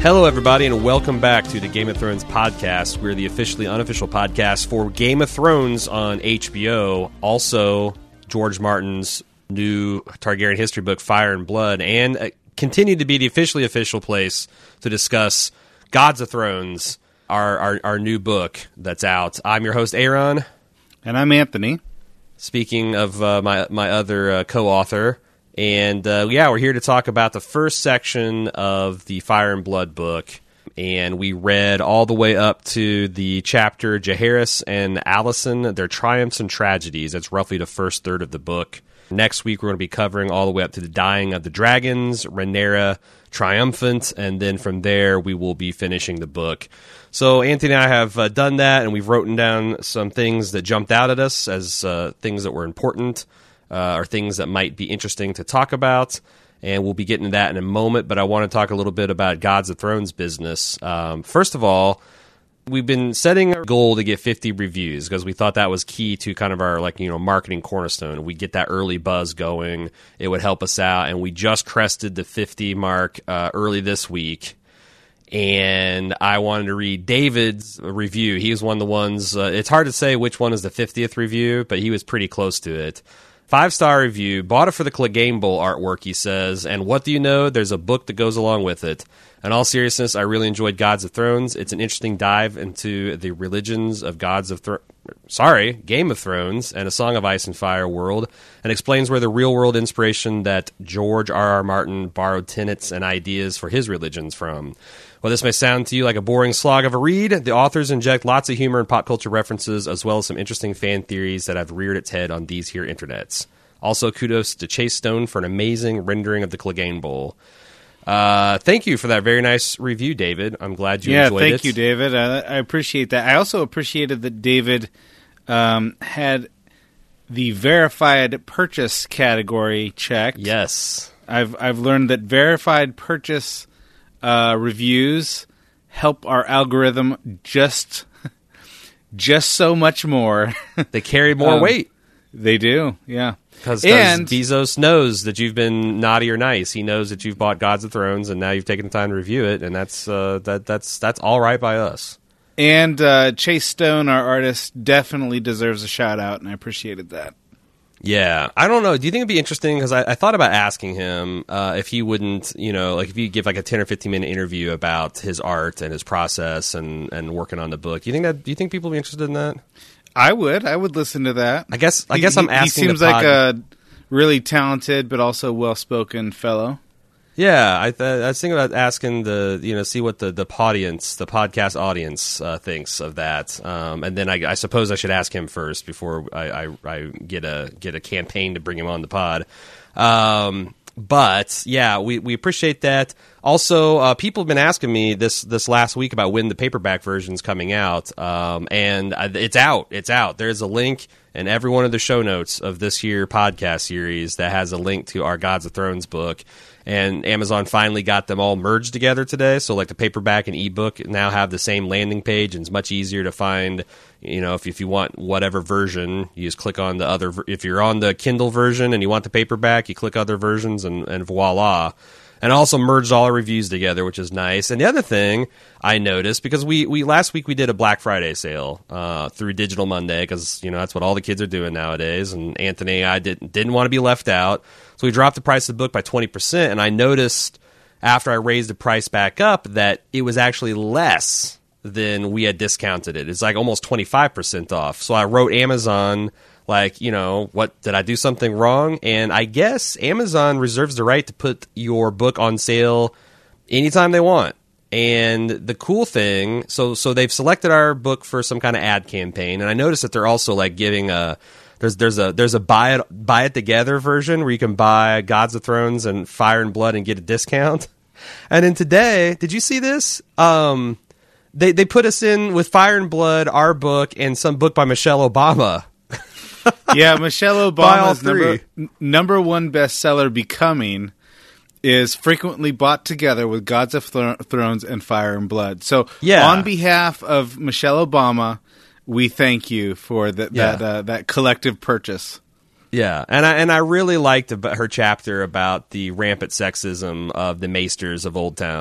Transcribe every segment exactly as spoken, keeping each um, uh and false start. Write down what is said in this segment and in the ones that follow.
Hello, everybody, and welcome back to the Game of Thrones podcast. We're the officially unofficial podcast for Game of Thrones on H B O. Also, George Martin's new Targaryen history book, Fire and Blood, and uh, continue to be the officially official place to discuss Gods of Thrones, our, our, our new book that's out. I'm your host, Aaron. And I'm Anthony. Speaking of uh, my, my other uh, co-author. And, uh, yeah, we're here to talk about the first section of the Fire and Blood book. And we read all the way up to the chapter Jaehaerys and Alicent, Their Triumphs and Tragedies. That's roughly the first third of the book. Next week, we're going to be covering all the way up to the Dying of the Dragons, Rhaenyra Triumphant, and then from there, we will be finishing the book. So Anthony and I have uh, done that, and we've written down some things that jumped out at us as uh, things that were important. Uh, or things that might be interesting to talk about, and we'll be getting to that in a moment, but I want to talk a little bit about Gods of Thrones business. Um, first of all, we've been setting a goal to get fifty reviews, because we thought that was key to kind of our like you know marketing cornerstone. We get that early buzz going, it would help us out, and we just crested the fifty mark uh, early this week. And I wanted to read David's review. He was one of the ones, uh, it's hard to say which one is the fiftieth review, but he was pretty close to it. Five-star review, bought it for the Clegane Bowl artwork, he says, and what do you know, there's a book that goes along with it. In all seriousness, I really enjoyed Gods of Thrones. It's an interesting dive into the religions of Gods of Thrones, sorry, Game of Thrones, and A Song of Ice and Fire world, and explains where the real-world inspiration that George R. R. Martin borrowed tenets and ideas for his religions from. While this may sound to you like a boring slog of a read, the authors inject lots of humor and pop culture references, as well as some interesting fan theories that have reared its head on these here internets. Also, kudos to Chase Stone for an amazing rendering of the Clegane Bowl. Uh, thank you for that very nice review, David. I'm glad you yeah, enjoyed it. Yeah, thank you, David. I, I appreciate that. I also appreciated that David um, had the verified purchase category checked. Yes. I've I've learned that verified purchase uh, reviews help our algorithm just just so much more. They carry more um, weight. They do, yeah. Because Bezos knows that you've been naughty or nice. He knows that you've bought Gods of Thrones, and now you've taken the time to review it, and that's uh, that that's that's all right by us. And uh, Chase Stone, our artist, definitely deserves a shout out, and I appreciated that. Yeah, I don't know. Do you think it'd be interesting? Because I, I thought about asking him uh, if he wouldn't, you know, like if you give like a ten or fifteen minute interview about his art and his process and, and working on the book. Do you think that? Do you think people would be interested in that? I would. I would listen to that. I guess. I he, guess I'm he, asking. He seems the pod- like a really talented but also well spoken fellow. Yeah, I, th- I was thinking about asking the, you know, see what the the audience, the podcast audience, uh, thinks of that, um, and then I, I suppose I should ask him first before I, I, I get a get a campaign to bring him on the pod. Um, but yeah, we, we appreciate that. Also, uh, people have been asking me this this last week about when the paperback version's coming out, um, and it's out. It's out. There's a link in every one of the show notes of this here podcast series that has a link to our Gods of Thrones book. And Amazon finally got them all merged together today. So like the paperback and ebook now have the same landing page, and it's much easier to find, you know, if, if you want whatever version, you just click on the other. If you're on the Kindle version and you want the paperback, you click other versions and, and voila. And also merged all our reviews together, which is nice. And the other thing I noticed, because we, we last week we did a Black Friday sale uh, through Digital Monday, because you know that's what all the kids are doing nowadays. And Anthony and I didn't didn't want to be left out, so we dropped the price of the book by twenty percent. And I noticed after I raised the price back up that it was actually less than we had discounted it. It's like almost twenty-five percent off. So I wrote Amazon, like, you know, what, did I do something wrong? And I guess Amazon reserves the right to put your book on sale anytime they want. And the cool thing, so so they've selected our book for some kind of ad campaign, and I noticed that they're also like giving a there's there's a there's a buy it buy it together version where you can buy Gods of Thrones and Fire and Blood and get a discount. And then today, did you see this? Um, they they put us in with Fire and Blood, our book, and some book by Michelle Obama. Yeah, Michelle Obama's number, number one bestseller, Becoming, is frequently bought together with Gods of Thro- Thrones and Fire and Blood. So yeah. On behalf of Michelle Obama, we thank you for the, yeah. that uh, that collective purchase. Yeah, and I and I really liked her chapter about the rampant sexism of the maesters of Old Town.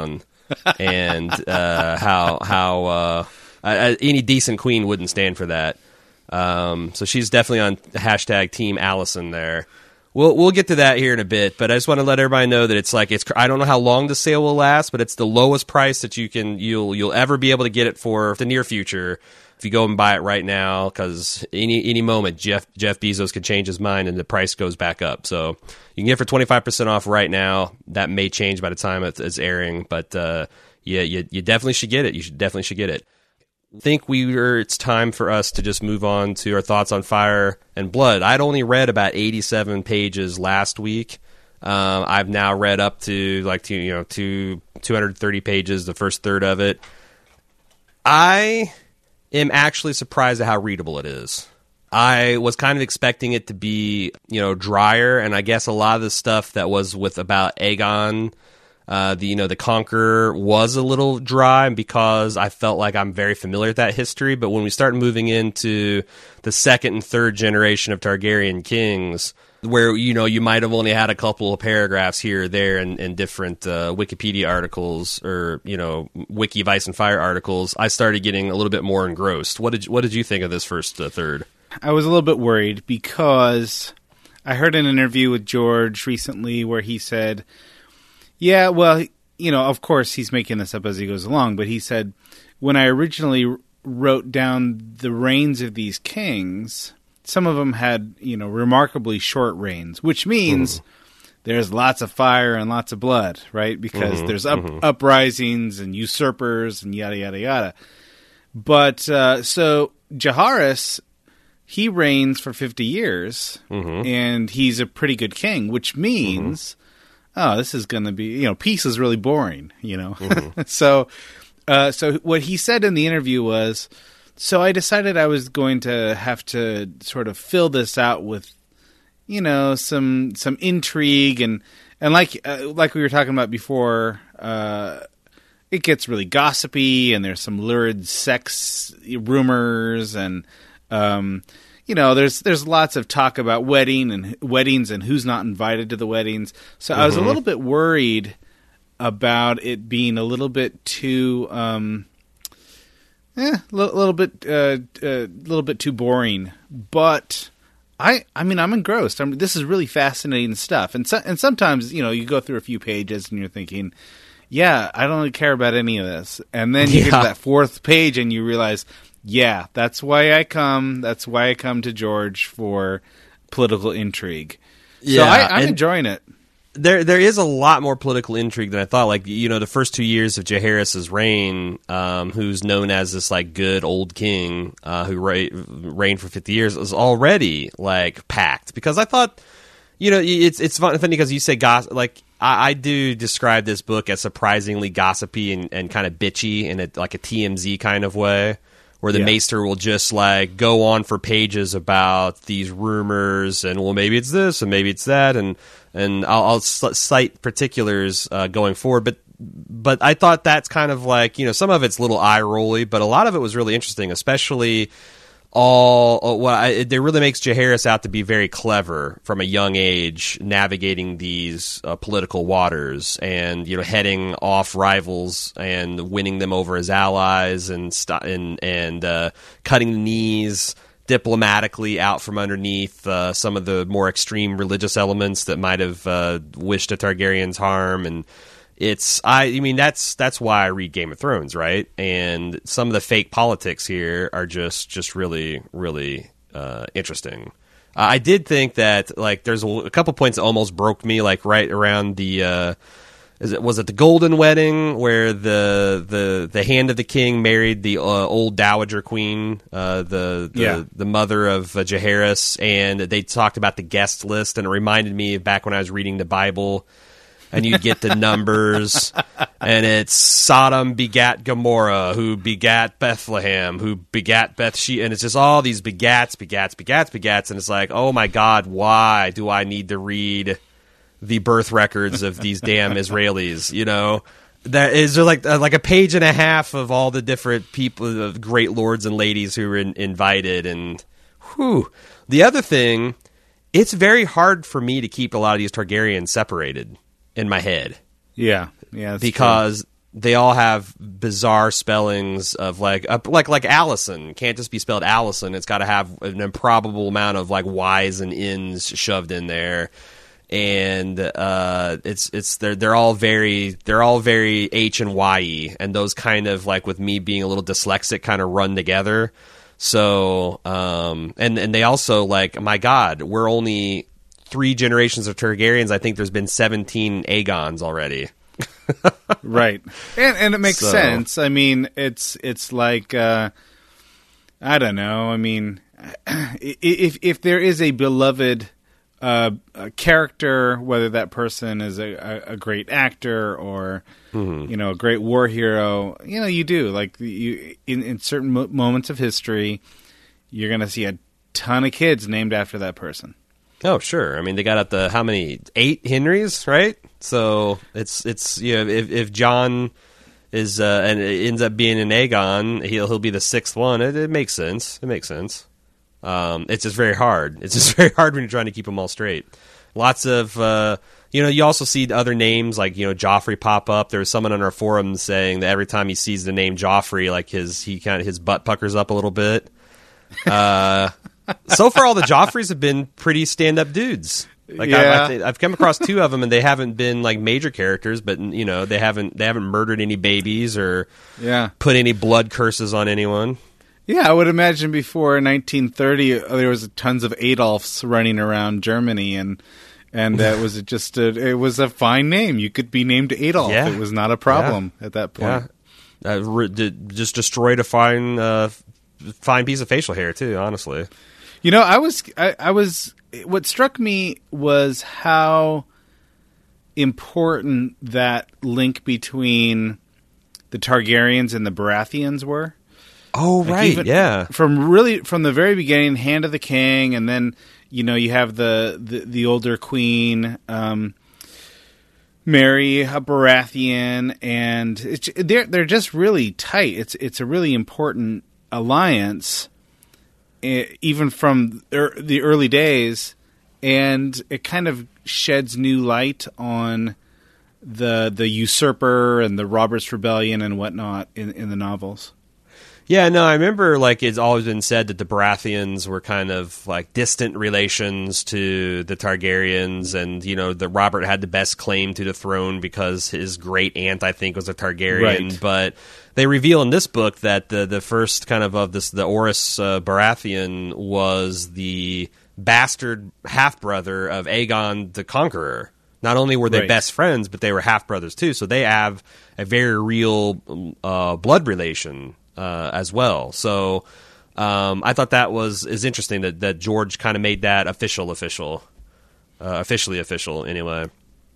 and uh, how how uh, uh, any decent queen wouldn't stand for that. Um, so she's definitely on hashtag Team Allison there. We'll we'll get to that here in a bit, but I just want to let everybody know that it's like it's. I don't know how long the sale will last, but it's the lowest price that you can you'll you'll ever be able to get it for the near future. If you go and buy it right now, because any any moment Jeff Jeff Bezos could change his mind and the price goes back up. So you can get it for twenty-five percent off right now. That may change by the time it's, it's airing, but uh, yeah, you you definitely should get it. You should definitely should get it. I think we were, it's time for us to just move on to our thoughts on Fire and Blood. I'd only read about eighty-seven pages last week. Um, I've now read up to like two, you know, two, two hundred thirty pages, the first third of it. I am actually surprised at how readable it is. I was kind of expecting it to be, you know, drier, and I guess a lot of the stuff that was with about Aegon, Uh, the you know the Conqueror was a little dry because I felt like I'm very familiar with that history. But when we start moving into the second and third generation of Targaryen kings, where you know you might have only had a couple of paragraphs here or there in, in different uh, Wikipedia articles or you know Wiki Vice and Fire articles, I started getting a little bit more engrossed. What did you, what did you think of this first uh, third? I was a little bit worried because I heard an interview with George recently where he said, yeah, well, you know, of course he's making this up as he goes along, but he said, when I originally wrote down the reigns of these kings, some of them had, you know, remarkably short reigns, which means mm-hmm. there's lots of fire and lots of blood, right? Because mm-hmm, there's up, mm-hmm. uprisings and usurpers and yada, yada, yada. But, uh, so Jaehaerys, he reigns for fifty years, mm-hmm. and he's a pretty good king, which means... Mm-hmm. Oh, this is going to be, you know, peace is really boring, you know. Mm-hmm. so uh, so what he said in the interview was, so I decided I was going to have to sort of fill this out with, you know, some some intrigue. And, and like uh, like we were talking about before, uh, it gets really gossipy and there's some lurid sex rumors and... Um, You know, there's there's lots of talk about wedding and weddings and who's not invited to the weddings. So mm-hmm. I was a little bit worried about it being a little bit too, um, eh, a little, little bit, a uh, uh, little bit too boring. But I, I mean, I'm engrossed. I mean, this is really fascinating stuff. And so, and sometimes, you know, you go through a few pages and you're thinking, yeah, I don't really care about any of this. And then you yeah. get to that fourth page and you realize, yeah, that's why I come. That's why I come to George for political intrigue. Yeah, so I, I'm enjoying it. There, there is a lot more political intrigue than I thought. Like, you know, the first two years of Jaehaerys' reign, um, who's known as this like good old king uh, who re- reigned for fifty years, was already like packed. Because I thought, you know, it's it's funny because you say gossip. Like, I, I do describe this book as surprisingly gossipy and, and kind of bitchy in a, like a T M Z kind of way. Where the yeah. Maester will just like go on for pages about these rumors and well maybe it's this and maybe it's that and and I'll, I'll cite particulars uh, going forward, but but I thought that's kind of like you know some of it's a little eye rolly, but a lot of it was really interesting, especially all well I, it really makes Jaehaerys out to be very clever from a young age, navigating these uh, political waters and you know heading off rivals and winning them over as allies and st- and and uh, cutting the knees diplomatically out from underneath uh, some of the more extreme religious elements that might have uh, wished a Targaryen's harm. And It's I, I mean that's that's why I read Game of Thrones, right? And some of the fake politics here are just just really really uh, interesting. Uh, I did think that like there's a, a couple points that almost broke me, like right around the uh, is it was it the Golden Wedding where the the the hand of the king married the uh, old dowager queen, uh, the the, yeah. the mother of uh, Jaehaerys, and they talked about the guest list, and it reminded me of back when I was reading the Bible. And you get the numbers, and it's Sodom begat Gomorrah, who begat Bethlehem, who begat Bethsheba, and it's just all these begats, begats, begats, begats, and it's like, oh my God, why do I need to read the birth records of these damn Israelis? You know, that is there like uh, like a page and a half of all the different people, of great lords and ladies who were in, invited, and whew. The other thing, it's very hard for me to keep a lot of these Targaryens separated in my head. Yeah, yeah, because they all have bizarre spellings of like uh, like like Allison can't just be spelled Allison. It's got to have an improbable amount of like Y's and N's shoved in there, and uh, it's it's they're they're all very they're all very H and Y, and those kind of like with me being a little dyslexic kind of run together. So um, and and they also like my God, we're only three generations of Targaryens. I think there's been seventeen Aegons already. Right, and and it makes So- sense. I mean, it's it's like uh, I don't know. I mean, i- if if there is a beloved uh, a character, whether that person is a, a, a great actor or Mm-hmm. you know a great war hero, you know, you do like you in in certain mo- moments of history, you're going to see a ton of kids named after that person. Oh, sure. I mean, they got up to how many? Eight Henrys, right? So it's it's you know, if if John is uh, and it ends up being an Aegon, he'll he'll be the sixth one. It, it makes sense. It makes sense. Um, it's just very hard. It's just very hard when you're trying to keep them all straight. Lots of uh, you know. You also see other names like you know Joffrey pop up. There was someone on our forum saying that every time he sees the name Joffrey, like his he kind of his butt puckers up a little bit. Uh, so far, all the Joffreys have been pretty stand-up dudes. Like Yeah. I've, I've, I've come across two of them, and they haven't been like major characters, but you know they haven't they haven't murdered any babies or Yeah. put any blood curses on anyone. Yeah, I would imagine before nineteen thirty, uh, there was tons of Adolfs running around Germany, and and that was just a, it was a fine name. You could be named Adolf; Yeah. it was not a problem at that point. Yeah, uh, re- did, just destroyed a fine uh, fine piece of facial hair too. Honestly, You know, I was I, I was what struck me was how important that link between the Targaryens and the Baratheons were. oh Like, right, even yeah, From really from the very beginning, Hand of the King, and then you know you have the the, the older queen, um, Mary, a Baratheon, and it's, they're they're just really tight. It's it's a really important alliance, eh, even from er, the early days, and it kind of sheds new light on the the usurper and the Roberts Rebellion and whatnot in in the novels. yeah. No, I remember like it's always been said that the Baratheons were kind of like distant relations to the Targaryens, and you know the Robert had the best claim to the throne because his great aunt, I think, was a Targaryen, Right. but. They reveal in this book that the the first kind of of this the Orys uh, Baratheon was the bastard half brother of Aegon the Conqueror. Not only were they Right. best friends, but they were half brothers too. So they have a very real uh, blood relation uh, as well. So um, I thought that was is interesting that that George kind of made that official, official, uh, officially official. Anyway.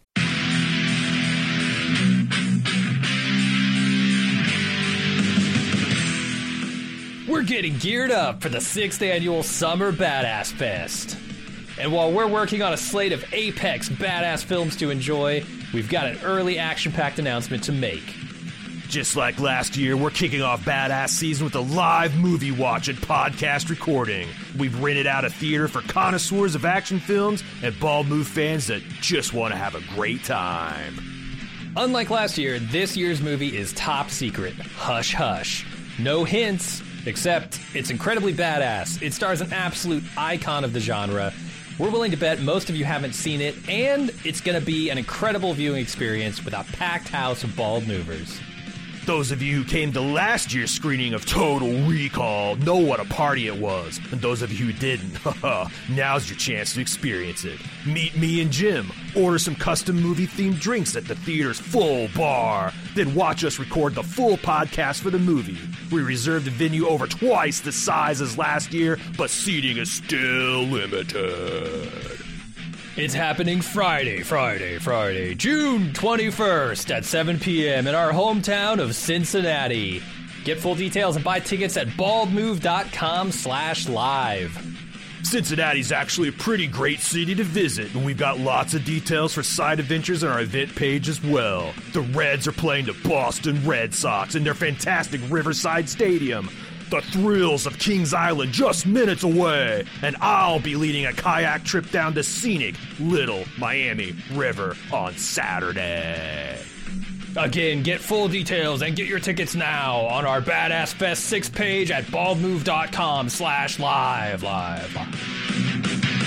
We're getting geared up for the sixth annual Summer Badass Fest. And while we're working on a slate of apex badass films to enjoy, we've got an early action-packed announcement to make. Just like last year, we're kicking off Badass Season with a live movie watch and podcast recording. We've rented out a theater for connoisseurs of action films and Bald Move fans that just want to have a great time. Unlike last year, this year's movie is top secret. Hush hush. No hints, except it's incredibly badass. It stars an absolute icon of the genre. We're willing to bet most of you haven't seen it, and it's going to be an incredible viewing experience with a packed house of bald movers. Those of you who came to last year's screening of Total Recall know what a party it was. And those of you who didn't, haha, now's your chance to experience it. Meet me and Jim, order some custom movie-themed drinks at the theater's full bar, then watch us record the full podcast for the movie. We reserved a venue over twice the size as last year, but seating is still limited. It's happening Friday, Friday, Friday, June twenty-first at seven p.m. in our hometown of Cincinnati. Get full details and buy tickets at baldmove.com slash live. Cincinnati's actually a pretty great city to visit, and we've got lots of details for side adventures on our event page as well. The Reds are playing the Boston Red Sox in their fantastic Riverside Stadium. The thrills of Kings Island just minutes away, and I'll be leading a kayak trip down to scenic Little Miami River on Saturday. Again, get full details and get your tickets now on our Badass Fest six page at baldmove.com slash live, live, live.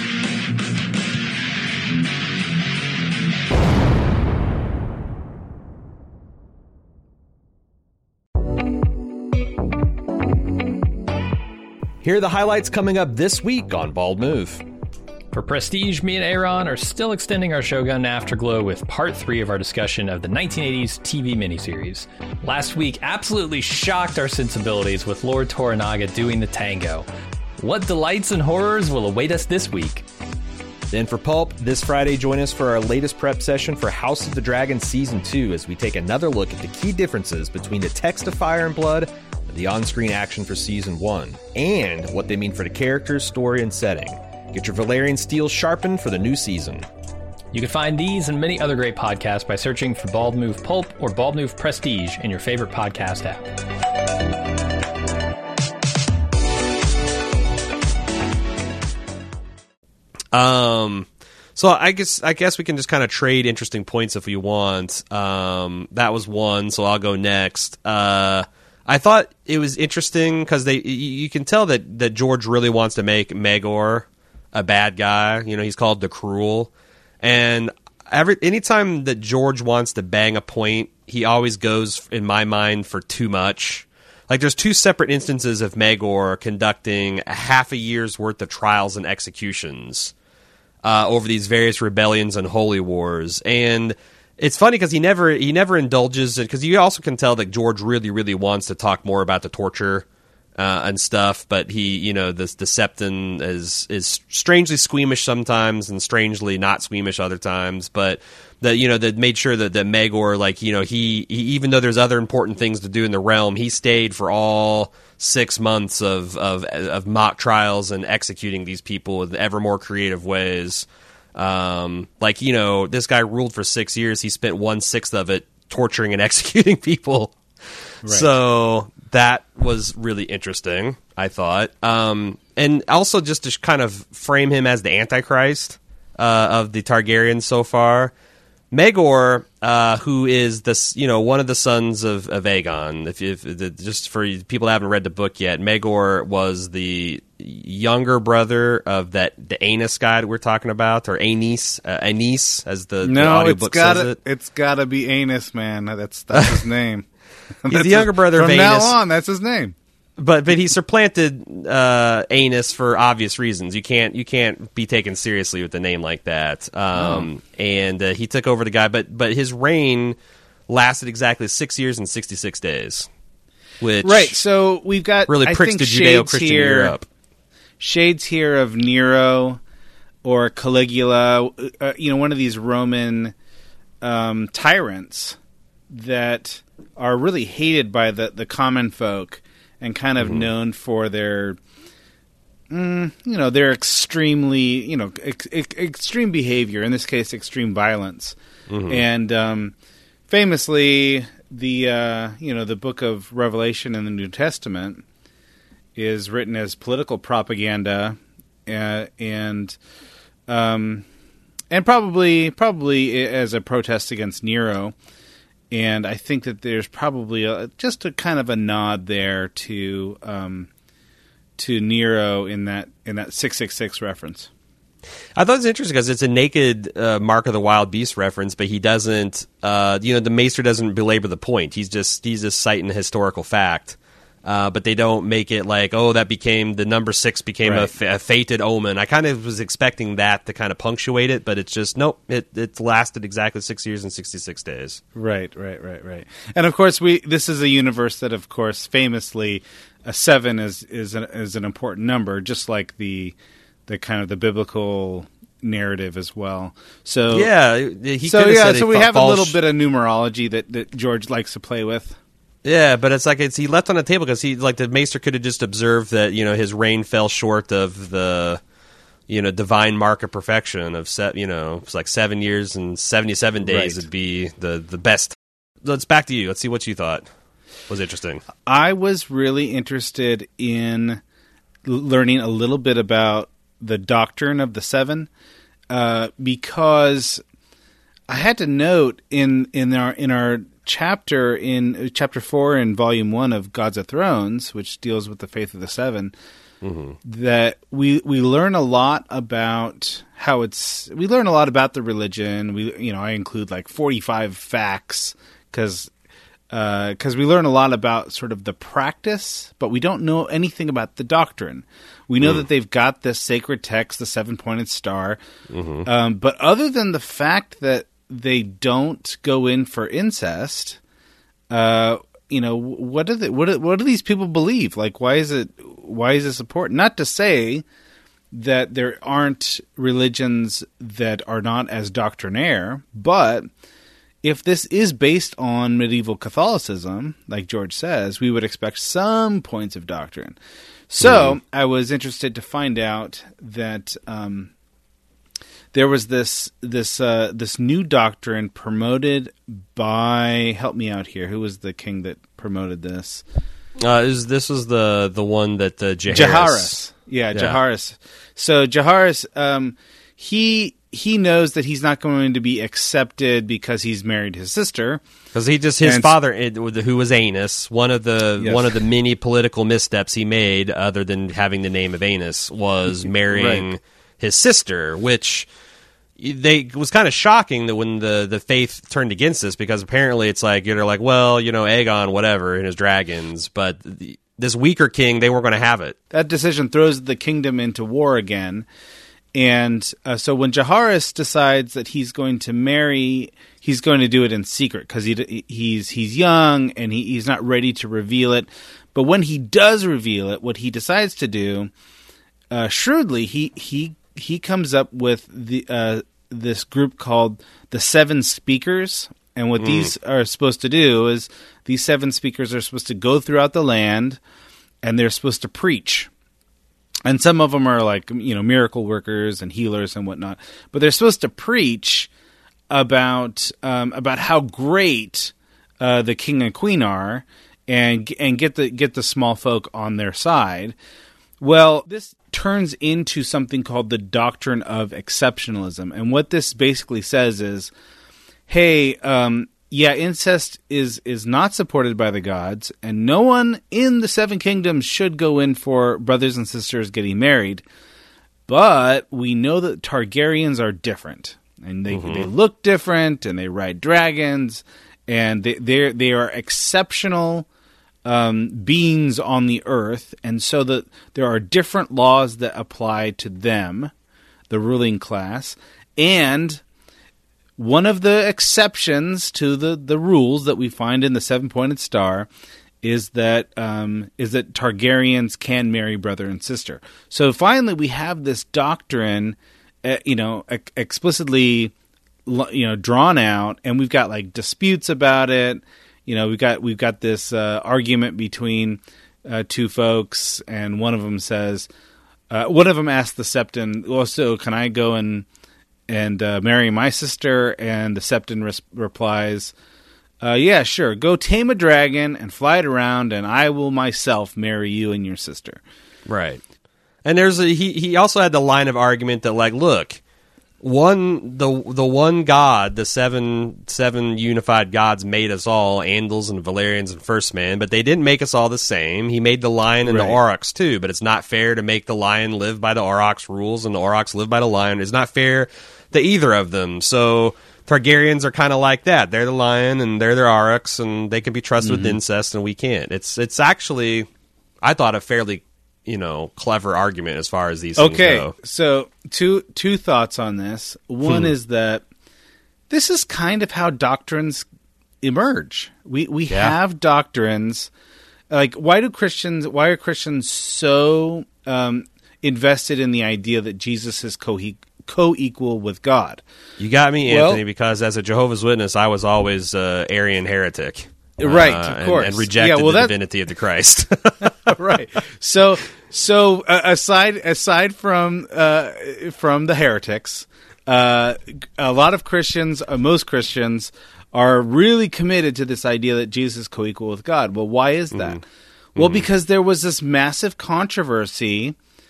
Here are the highlights coming up this week on Bald Move. For Prestige, me and Aaron are still extending our Shogun Afterglow with part three of our discussion of the nineteen eighties T V miniseries. Last week absolutely shocked our sensibilities with Lord Toranaga doing the tango. What delights and horrors will await us this week? Then for Pulp, this Friday, join us for our latest prep session for House of the Dragon Season two as we take another look at the key differences between the text of Fire and Blood and the on-screen action for Season one, and what they mean for the characters, story, and setting. Get your Valerian steel sharpened for the new season. You can find these and many other great podcasts by searching for Bald Move Pulp or Bald Move Prestige in your favorite podcast app. Um, so I guess I guess we can just kind of trade interesting points if we want. Um, that was one, so I'll go next. Uh, I thought it was interesting because they you can tell that that George really wants to make Megor a bad guy. You know, he's called the Cruel, and every anytime that George wants to bang a point, he always goes, in my mind, for too much. Like, there's two separate instances of Megor conducting a half a year's worth of trials and executions uh, over these various rebellions and holy wars, and it's funny because he never he never indulges it, because you also can tell that George really really wants to talk more about the torture Uh, and stuff, but he, you know, this the Septon is is strangely squeamish sometimes and strangely not squeamish other times. But that, you know, that made sure that that Megor, like, you know, he, he even though there's other important things to do in the realm, he stayed for all six months of of, of mock trials and executing these people with ever more creative ways. Um, like, you know, this guy ruled for six years. He spent one sixth of it torturing and executing people. Right. So that was really interesting, I thought. Um, and also just to kind of frame him as the Antichrist uh, of the Targaryens so far. Megor, uh, who is this, you know, one of the sons of, of Aegon. If, if the, just for people that haven't read the book yet, Megor was the younger brother of that the Aenys guy that we're talking about, or Aenys, uh, Aenys, as the, no, the audiobook gotta, says it. It's gotta be Aenys, man. That's that's his name. He's That's the younger his, brother of from Aenys. now on, that's his name. But but he supplanted uh, Aenys for obvious reasons. You can't you can't be taken seriously with a name like that. Um, oh. And uh, he took over the guy, but but his reign lasted exactly six years and sixty six days. Which right. So we've got really I pricks think the Judeo-Christian Europe. Shades here of Nero or Caligula. Uh, you know, one of these Roman um, tyrants that are really hated by the, the common folk and kind of mm-hmm. known for their, mm, you know, their extremely, you know, ex- ex- extreme behavior, in this case, extreme violence. Mm-hmm. And um, famously, the, uh, you know, the book of Revelation in the New Testament is written as political propaganda uh, and um, and probably probably as a protest against Nero. And I think that there's probably a, just a kind of a nod there to um, to Nero in that in that six six six reference. I thought it was interesting because it's a naked uh, Mark of the Wild Beast reference, but he doesn't. Uh, you know, the Maester doesn't belabor the point. He's just he's just citing a historical fact. Uh, but they don't make it like, oh, that became the number six became right. a, f- a fated omen. I kind of was expecting that to kind of punctuate it, but it's just nope. It it lasted exactly six years and sixty six days. Right, right, right, right. And of course, we this is a universe that, of course, famously, a seven is is an, is an important number, just like the the kind of the biblical narrative as well. So yeah, he so yeah, so we have false... a little bit of numerology that, that George likes to play with. Yeah, but it's like it's he left on the table because he like the Maester could have just observed that, you know, his reign fell short of the, you know, divine mark of perfection of set. You know, it's like seven years and seventy seven days right. would be the the best. Let's back to you. Let's see what you thought was interesting. I was really interested in learning a little bit about the doctrine of the seven uh, because I had to note in in our in our chapter in chapter four in volume one of Gods of Thrones, which deals with the faith of the seven, mm-hmm. that we we learn a lot about how it's. We learn a lot about the religion. We you know I include like forty-five facts because. Because uh, we learn a lot about sort of the practice, but we don't know anything about the doctrine. We know mm. that they've got this sacred text, the seven-pointed star, mm-hmm. um, but other than the fact that they don't go in for incest, uh, you know, what do they, what do, what do these people believe? Like, why is it? Why is this important? Not to say that there aren't religions that are not as doctrinaire, but if this is based on medieval Catholicism, like George says, we would expect some points of doctrine. So mm. I was interested to find out that um, there was this this uh, this new doctrine promoted by. Help me out here. Who was the king that promoted this? Uh, is this was the the one that uh, Jaharis. Jaharis. Yeah, yeah, Jaharis. So Jaharis, um, he. He knows that he's not going to be accepted because he's married his sister. Because he just his and, father, who was Anus, one of the yes. one of the many political missteps he made, other than having the name of Anus, was marrying right. his sister, which they was kind of shocking that when the, the faith turned against this, because apparently it's like you're like, well, you know, Aegon, whatever, and his dragons, but the, this weaker king, they weren't going to have it. That decision throws the kingdom into war again. And uh, so when Jaharis decides that he's going to marry, he's going to do it in secret because he, he's he's young and he, he's not ready to reveal it. But when he does reveal it, what he decides to do, uh, shrewdly, he he he comes up with the uh, this group called the Seven Speakers. And what mm. these are supposed to do is these seven speakers are supposed to go throughout the land, and they're supposed to preach. And some of them are like, you know, miracle workers and healers and whatnot. But they're supposed to preach about um, about how great uh, the king and queen are, and and get the get the small folk on their side. Well, this turns into something called the doctrine of exceptionalism. And what this basically says is, hey, um, yeah, incest is, is not supported by the gods, and no one in the Seven Kingdoms should go in for brothers and sisters getting married. But we know that Targaryens are different, and they mm-hmm. they look different, and they ride dragons, and they they they are exceptional um, beings on the earth, and so that there are different laws that apply to them, the ruling class, and one of the exceptions to the, the rules that we find in the Seven-Pointed Star is that um, is that Targaryens can marry brother and sister. So finally, we have this doctrine, uh, you know, ex- explicitly, you know, drawn out, and we've got like disputes about it. You know, we've got we've got this uh, argument between uh, two folks, and one of them says, uh, one of them asks the Septon, "Well, so can I go and and uh, marry my sister?" And the Septon res- replies, uh, yeah, sure. Go tame a dragon and fly it around, and I will myself marry you and your sister. Right. And there's a, he he also had the line of argument that, like, look, one the the one God, the seven seven unified gods made us all, Andals and Valerians and First Man, but they didn't make us all the same. He made the lion and right. the aurochs too, but it's not fair to make the lion live by the aurochs rules and the aurochs live by the lion. It's not fair to either of them. So Targaryens are kind of like that. They're the lion and they're their aurochs, and they can be trusted mm-hmm. with incest, and we can't. It's it's actually, I thought, a fairly, you know, clever argument as far as these things okay, go. Okay, so two two thoughts on this. One hmm. is that this is kind of how doctrines emerge. We we yeah. have doctrines. Like, why do Christians? Why are Christians so um, invested in the idea that Jesus is co co-equal with God? You got me, Anthony, well, because as a Jehovah's Witness, I was always uh, Arian heretic. Right, uh, of course. And, and rejected yeah, well, the that... divinity of the Christ. Right. So, so uh, aside aside from uh, from the heretics, uh, a lot of Christians, uh, most Christians, are really committed to this idea that Jesus is co-equal with God. Well, why is that? Mm-hmm. Well, mm-hmm. because there was this massive controversy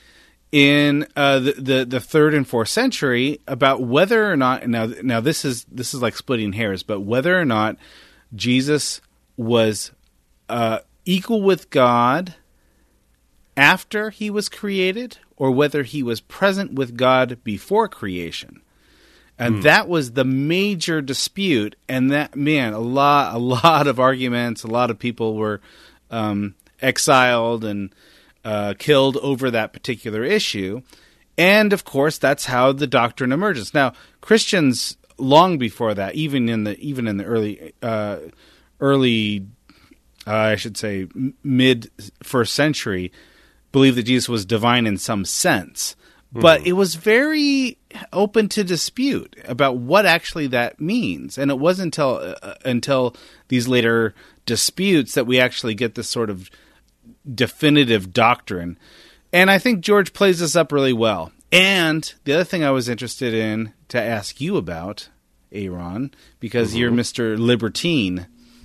in uh, the, the the third and fourth century about whether or not now now this is this is like splitting hairs, but whether or not Jesus was uh, equal with God after he was created, or whether he was present with God before creation. And mm. that was the major dispute. And that, man, a lot, a lot of arguments, a lot of people were um, exiled and uh, killed over that particular issue. And of course, that's how the doctrine emerges. Now, Christians long before that, even in the even in the early uh, early, uh, I should say, mid first century, believed that Jesus was divine in some sense. But it was very open to dispute about what actually that means, and it wasn't until uh, until these later disputes that we actually get this sort of definitive doctrine. And I think George plays this up really well. And the other thing I was interested in to ask you about, Aaron, because mm-hmm. you're Mister Libertine.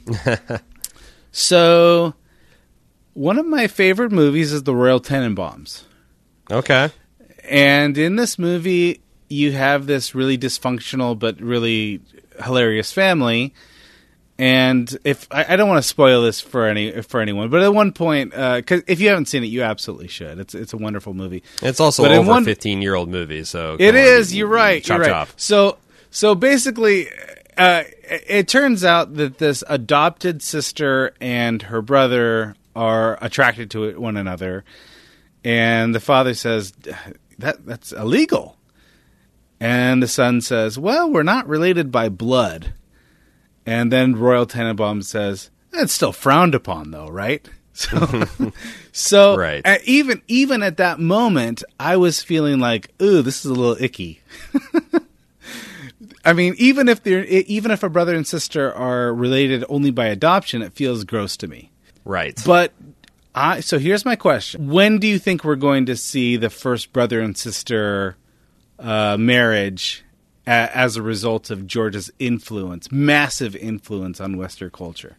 So, one of my favorite movies is The Royal Tenenbaums. Okay. And in this movie, you have this really dysfunctional but really hilarious family. And if I, I don't want to spoil this for any for anyone, but at one point, because uh, if you haven't seen it, you absolutely should. It's it's a wonderful movie. It's also but over a fifteen-year-old movie, so it on, is. You're right. Chop, you're right. chop. So so basically, uh, it turns out that this adopted sister and her brother are attracted to one another, and the father says, That that's illegal. And the son says, well, we're not related by blood. And then Royal Tenenbaum says, it's still frowned upon, though, right? So, so right. uh, even even at that moment, I was feeling like, ooh, this is a little icky. I mean, even if they're even if a brother and sister are related only by adoption, it feels gross to me. Right. But I, so here's my question. When do you think we're going to see the first brother and sister uh, marriage a, as a result of George's influence, massive influence on Western culture?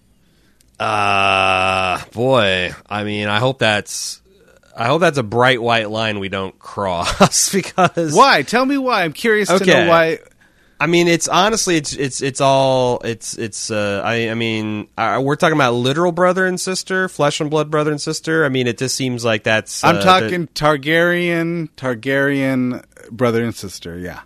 Uh, boy, I mean, I hope that's I hope that's a bright white line we don't cross because... Why? Tell me why. I'm curious okay. to know why... I mean, it's honestly, it's it's it's all it's it's. Uh, I I mean, uh, we're talking about literal brother and sister, flesh and blood brother and sister. I mean, it just seems like that's. Uh, I'm talking the, Targaryen, Targaryen brother and sister. Yeah.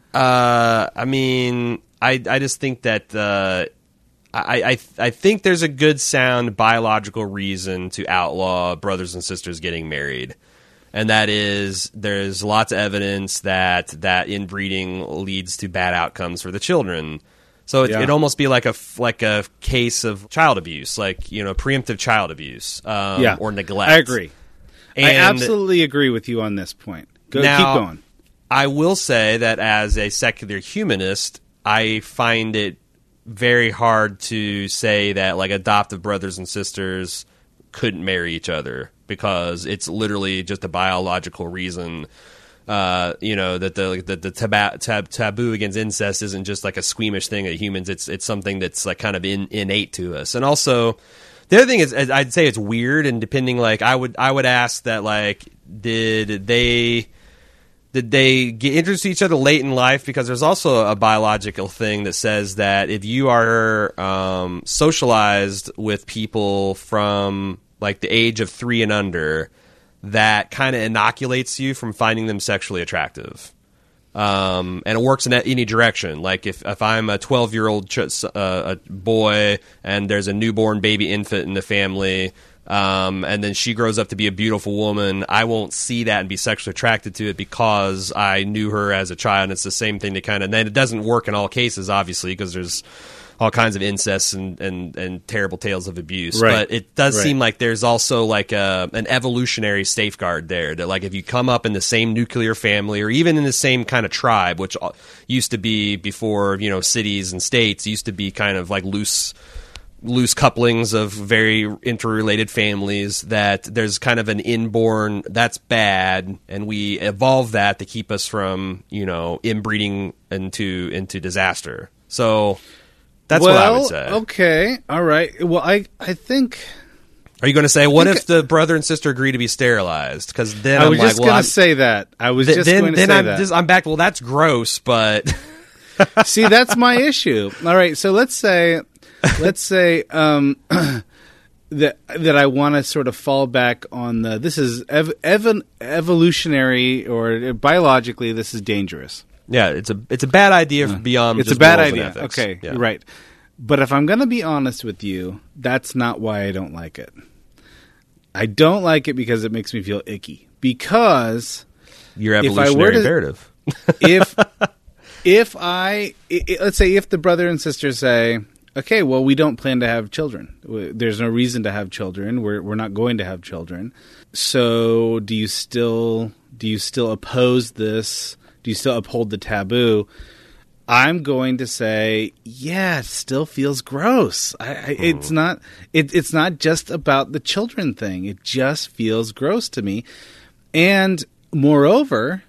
Uh, I mean, I I just think that uh, I I I think there's a good sound biological reason to outlaw brothers and sisters getting married. And that is, there's lots of evidence that that inbreeding leads to bad outcomes for the children. So it, yeah. it'd almost be like a like a case of child abuse, like, you know, preemptive child abuse, um, yeah. or neglect. I agree. And I absolutely agree with you on this point. Go, now, keep going. I will say that as a secular humanist, I find it very hard to say that like adoptive brothers and sisters couldn't marry each other, because it's literally just a biological reason. Uh, you know, that the the, the taba- tab- taboo against incest isn't just like a squeamish thing of humans. It's it's something that's like kind of in, innate to us. And also, the other thing is, I'd say it's weird. And depending, like, I would I would ask that, like, did they did they get introduced to each other late in life? Because there's also a biological thing that says that if you are um, socialized with people from like the age of three and under, that kind of inoculates you from finding them sexually attractive. Um, and it works in any direction. Like if, if I'm a twelve-year-old ch- uh, a boy and there's a newborn baby infant in the family, um, and then she grows up to be a beautiful woman, I won't see that and be sexually attracted to it because I knew her as a child. And it's the same thing to kind of... And then it doesn't work in all cases, obviously, because there's all kinds of incest and, and, and terrible tales of abuse. Right. But it does right. seem like there's also like a, an evolutionary safeguard there, that like if you come up in the same nuclear family or even in the same kind of tribe, which used to be before, you know, cities and states, used to be kind of like loose loose couplings of very interrelated families, that there's kind of an inborn, that's bad, and we evolve that to keep us from, you know, inbreeding into into disaster. So... That's well, what I would say. Okay, all right. Well, I I think Are you going to say, what if the brother and sister agree to be sterilized? Because then I I'm was like, just well, going I'm, to say that. I was th- just then, going to then say I'm that. Just, I'm back. Well, that's gross, but See, that's my issue. All right, so let's say, let's say um, that that I want to sort of fall back on the. This is ev- ev- evolutionary or biologically, this is dangerous. yeah, it's a it's a bad idea beyond. It's just a bad morals and idea. ethics. Okay, Yeah. you're right. But if I'm going to be honest with you, that's not why I don't like it. I don't like it because it makes me feel icky. Because Your If I evolutionary were to- imperative. if if I, i i- let's say if the brother and sister say, okay, well, we don't plan to have children. W- There's no reason to have children. We're we're not going to have children. So do you still do you still oppose this? Do you still uphold the taboo? I'm going to say, yeah, it still feels gross. I, I, it's not. It, it's not just about the children thing. It just feels gross to me. And moreover,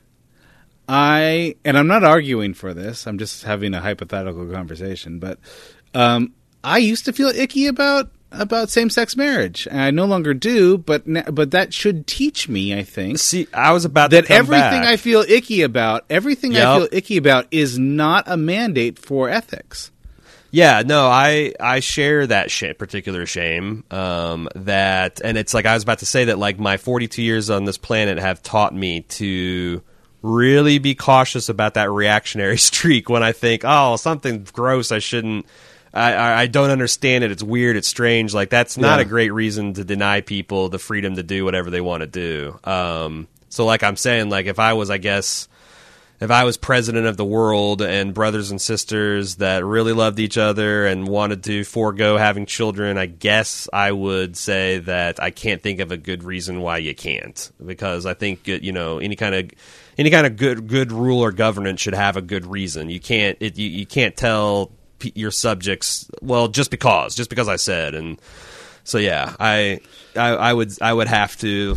I and I'm not arguing for this. I'm just having a hypothetical conversation. But um, I used to feel icky about about same sex marriage, and I no longer do. But na- but that should teach me, I think, See, I was about that to come everything back. I feel icky about, everything I Yep. feel icky about, is not a mandate for ethics. Yeah, no, I I share that sh- particular shame. Um, that and it's like I was about to say that like my forty-two years on this planet have taught me to really be cautious about that reactionary streak when I think, oh, something gross, I shouldn't. I, I I don't understand it. It's weird. It's strange. Like that's not Yeah. a great reason to deny people the freedom to do whatever they want to do. Um, so like I'm saying, like if I was, I guess. If I was president of the world and brothers and sisters that really loved each other and wanted to forego having children, I guess I would say that I can't think of a good reason why you can't. Because I think, you know, any kind of any kind of good good rule or governance should have a good reason. You can't it, you, you can't tell p- your subjects, well, just because, just because I said. And so yeah, I I, I would I would have to.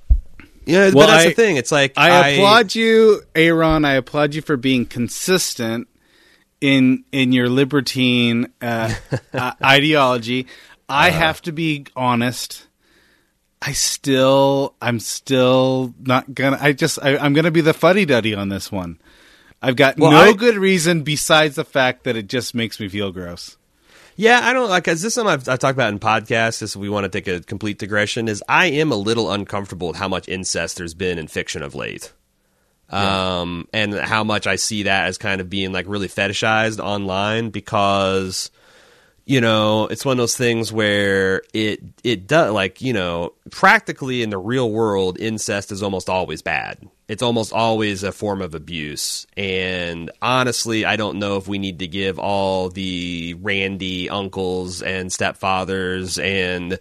Yeah, Well, but that's I- the thing. It's like I applaud you, Aaron. I applaud you for being consistent in in your libertine uh, uh, ideology. I Uh-huh. have to be honest. I still, I'm still not gonna. I just, I, I'm gonna be the fuddy duddy on this one. I've got Well, no I- good reason besides the fact that it just makes me feel gross. Yeah, I don't like. Is this something I've, I've talked about in podcasts? This we want to take a complete digression. Is I am a little uncomfortable with how much incest there's been in fiction of late, um, and how much I see that as kind of being like really fetishized online because, you know, it's one of those things where it it does like you know practically in the real world, incest is almost always bad. It's almost always a form of abuse. And honestly, I don't know if we need to give all the randy uncles and stepfathers and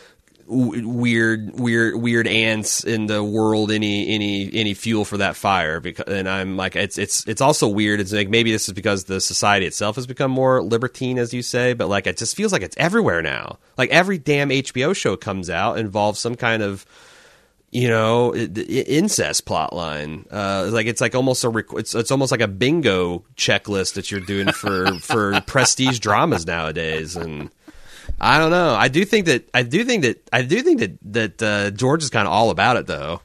w- weird, weird, weird aunts in the world any any any fuel for that fire. Because and I'm like, it's it's it's also weird. It's like maybe this is because the society itself has become more libertine, as you say. But like, it just feels like it's everywhere now. Like every damn H B O show comes out involves some kind of you know, i- i- incest plot line. Uh, like it's like almost a rec- it's it's almost like a bingo checklist that you're doing for for prestige dramas nowadays. And I don't know. I do think that I do think that I do think that that uh, George is kind of all about it, though.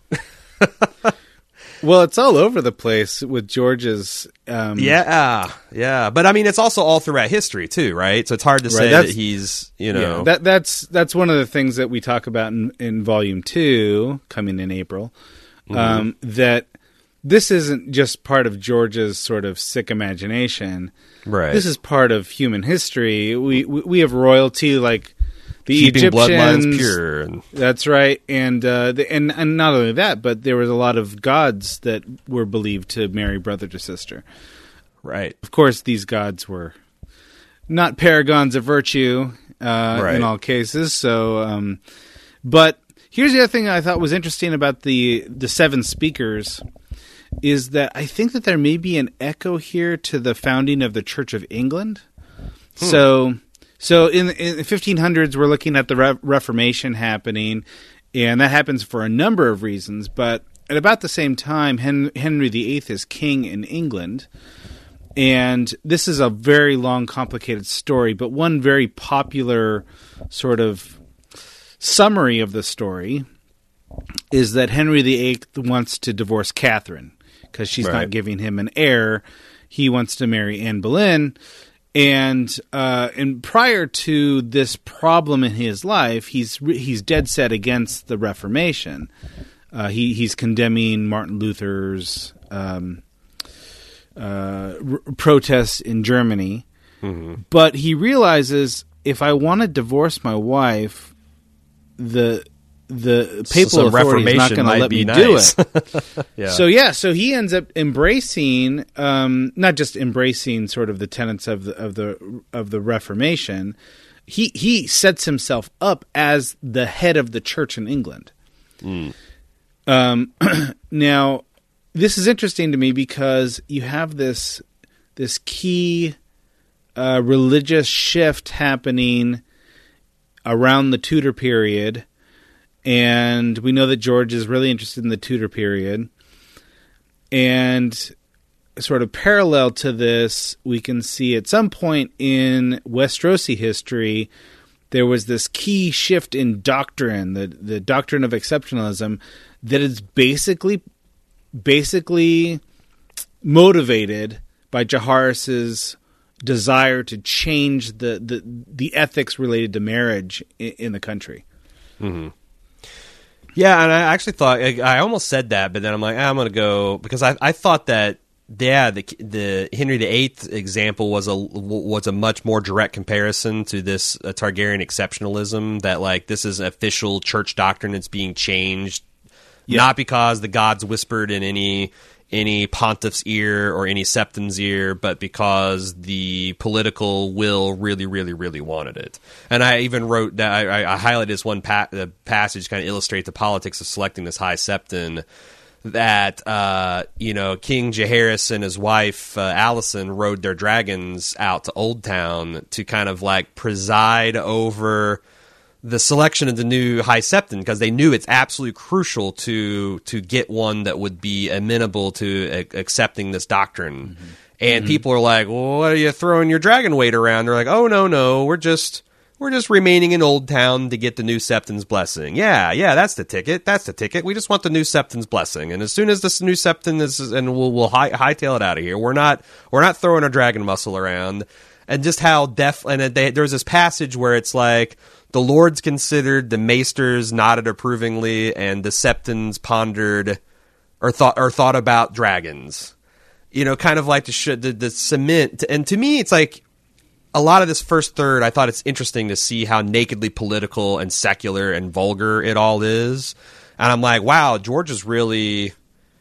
Well, it's all over the place with George's. Um, Yeah, yeah. But I mean, it's also all throughout history too, right? So it's hard to say that that's- he's you know. Yeah, that that's that's one of the things that we talk about in, in volume two, coming in April. Um, that this isn't just part of George's sort of sick imagination. Right. This is part of human history. We we, we have royalty like the keeping Egyptians. bloodlines pure. And, That's right, and uh, the, and and not only that, but there was a lot of gods that were believed to marry brother to sister. right. Of course, these gods were not paragons of virtue uh, Right. in all cases. So, um, but here's the other thing I thought was interesting about the the seven speakers is that I think that there may be an echo here to the founding of the Church of England. So, so in, in the fifteen hundreds, we're looking at the Re- Reformation happening, and that happens for a number of reasons. But at about the same time, Hen- Henry the Eighth is king in England. And this is a very long, complicated story, but one very popular sort of summary of the story is that Henry the Eighth wants to divorce Catherine because she's Right. not giving him an heir. He wants to marry Anne Boleyn. And uh, and prior to this problem in his life, he's he's dead set against the Reformation. Uh, he he's condemning Martin Luther's um, uh, r- protests in Germany. Mm-hmm. But he realizes, if I want to divorce my wife, the the papal Some authority is not reformation going to might let be me do nice. it. Yeah. So yeah, so he ends up embracing, um, not just embracing sort of the tenets of the of the of the Reformation. He he sets himself up as the head of the church in England. Mm. Um, now, this is interesting to me because you have this this key uh, religious shift happening around the Tudor period. And we know that George is really interested in the Tudor period. And sort of parallel to this, we can see at some point in Westerosi history, there was this key shift in doctrine, the, the doctrine of exceptionalism, that is basically basically motivated by Jaehaerys's desire to change the, the, the ethics related to marriage in, in the country. Mm-hmm. Yeah, and I actually thought I, I almost said that, but then I'm like, ah, I'm going to go because I I thought that yeah, the the Henry the Eighth example was a was a much more direct comparison to this uh, Targaryen exceptionalism. That like this is official church doctrine that's being changed, yeah. not because the gods whispered in any any pontiff's ear or any septon's ear, but because the political will really, really, really wanted it. And I even wrote that I, I highlighted this one pa- the passage to kind of illustrate the politics of selecting this high septon. That uh, you know, King Jaehaerys and his wife uh, Alicent rode their dragons out to Old Town to kind of like preside over the selection of the new High Septon because they knew it's absolutely crucial to to get one that would be amenable to a- accepting this doctrine. Mm-hmm. And mm-hmm. people are like, well, what are you throwing your dragon weight around? They're like, oh, no, no, we're just we're just remaining in Old Town to get the new Septon's blessing. Yeah, yeah, that's the ticket. That's the ticket. We just want the new Septon's blessing. And as soon as this new Septon is, and we'll, we'll high, hightail it out of here. We're not we're not throwing our dragon muscle around. And just how def and they, there's this passage where it's like, the lords considered, the maesters nodded approvingly, and the septons pondered or thought or thought about dragons. You know, kind of like the sh- the, the cement. And to me, it's like a lot of this first third. I thought it's interesting to see how nakedly political and secular and vulgar it all is. And I'm like, wow, George is really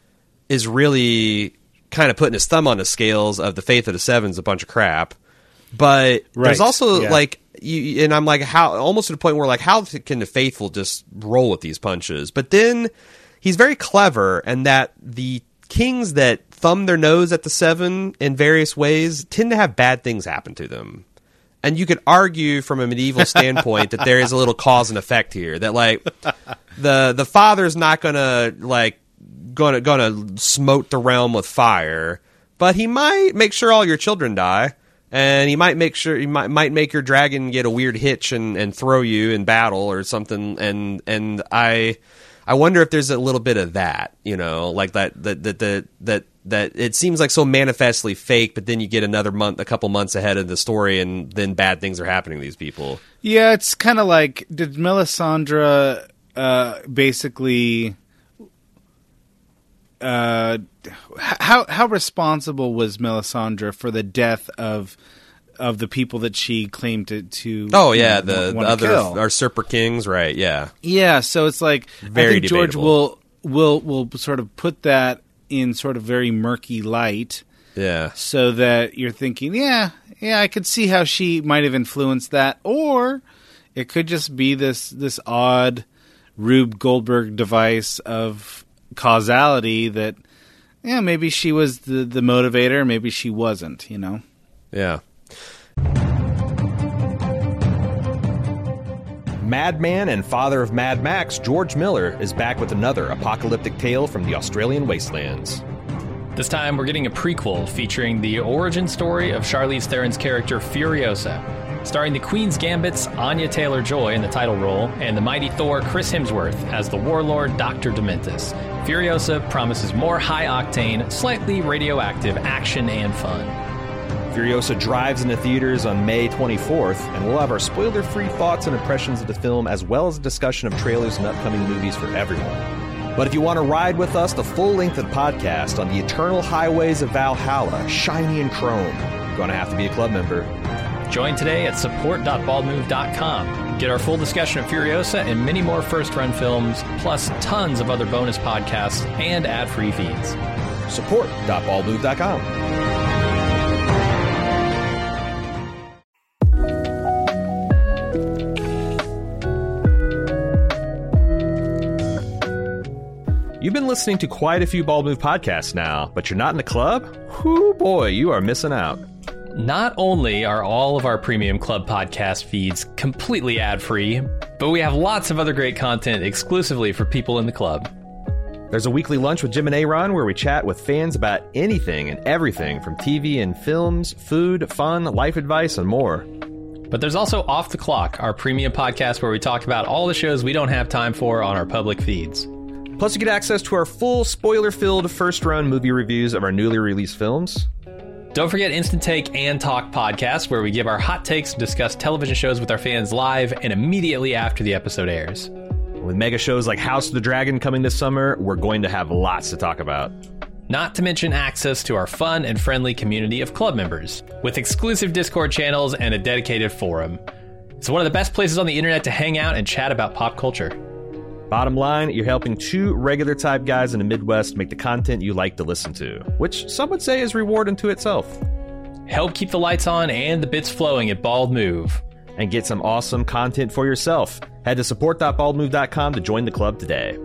is really kind of putting his thumb on the scales of the Faith of the Seven's a bunch of crap. But right. there's also yeah. like. You, and I'm like, how almost to the point where like, how can the faithful just roll with these punches? But then he's very clever, and that the kings that thumb their nose at the Seven in various ways tend to have bad things happen to them. And you could argue from a medieval standpoint that there is a little cause and effect here. That like the the father's not gonna like gonna gonna smote the realm with fire, but he might make sure all your children die. And he might make sure he might might make your dragon get a weird hitch and, and throw you in battle or something. And and I I wonder if there's a little bit of that, you know, like that that that that that, that it seems like so manifestly fake, but then you get another month, a couple months ahead of the story, and then bad things are happening to these people. Yeah, it's kind of like, did Melisandre uh, basically? Uh, how how responsible was Melisandre for the death of of the people that she claimed to? to oh yeah, you know, the, the want other to kill? our Serper Kings, right? Yeah, yeah. So it's like very I think George debatable. will will will sort of put that in sort of very murky light. Yeah. So that you're thinking, yeah, yeah, I could see how she might have influenced that, or it could just be this this odd Rube Goldberg device of causality that, yeah, maybe she was the, the motivator, maybe she wasn't, you know? Yeah. Madman and father of Mad Max, George Miller, is back with another apocalyptic tale from the Australian wastelands. This time we're getting a prequel featuring the origin story of Charlize Theron's character Furiosa. starring the Queen's Gambit's Anya Taylor-Joy in the title role and the mighty Thor Chris Hemsworth as the warlord Doctor Dementus. Furiosa promises more high-octane, slightly radioactive action and fun. Furiosa drives into theaters on May twenty-fourth, and we'll have our spoiler-free thoughts and impressions of the film, as well as a discussion of trailers and upcoming movies for everyone. But if you want to ride with us the full length of the podcast on the eternal highways of Valhalla, shiny and chrome, you're going to have to be a club member. Join today at support dot bald move dot com. Get our full discussion of Furiosa and many more first-run films, plus tons of other bonus podcasts and ad-free feeds. support dot bald move dot com. You've been listening to quite a few Bald Move podcasts now, but you're not in the club? Whoo boy, you are missing out. Not only are all of our premium club podcast feeds completely ad-free, but we have lots of other great content exclusively for people in the club. There's a weekly lunch with Jim and Aaron where we chat with fans about anything and everything from T V and films, food, fun, life advice, and more. But there's also Off the Clock, our premium podcast where we talk about all the shows we don't have time for on our public feeds. Plus, you get access to our full spoiler-filled first-run movie reviews of our newly released films. Don't forget Instant Take and Talk podcasts, where we give our hot takes and discuss television shows with our fans live and immediately after the episode airs. With mega shows like House of the Dragon coming this summer, we're going to have lots to talk about. Not to mention access to our fun and friendly community of club members, with exclusive Discord channels and a dedicated forum. It's one of the best places on the internet to hang out and chat about pop culture. Bottom line, you're helping two regular type guys in the Midwest make the content you like to listen to, which some would say is reward unto itself. Help keep the lights on and the bits flowing at Bald Move. And get some awesome content for yourself. Head to support dot bald move dot com to join the club today.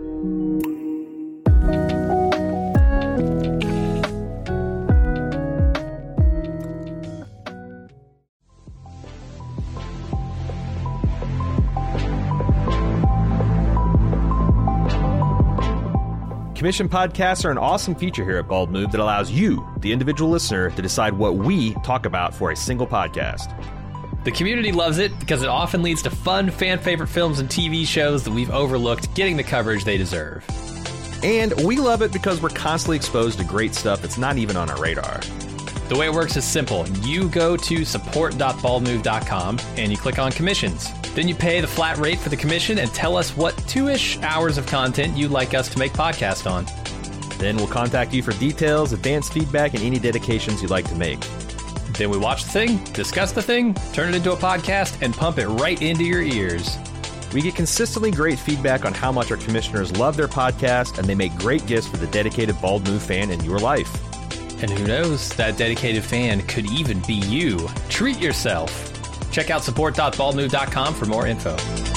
Commission podcasts are an awesome feature here at Bald Move that allows you, the individual listener, to decide what we talk about for a single podcast. The community loves it because it often leads to fun, fan-favorite films and T V shows that we've overlooked getting the coverage they deserve. And we love it because we're constantly exposed to great stuff that's not even on our radar. The way it works is simple. You go to support dot bald move dot com and you click on commissions. Then you pay the flat rate for the commission and tell us what two-ish hours of content you'd like us to make podcast on. Then we'll contact you for details, advanced feedback, and any dedications you'd like to make. Then we watch the thing, discuss the thing, turn it into a podcast, and pump it right into your ears. We get consistently great feedback on how much our commissioners love their podcast, and they make great gifts for the dedicated Bald Move fan in your life. And who knows, that dedicated fan could even be you. Treat yourself. Check out support dot bald move dot com for more info.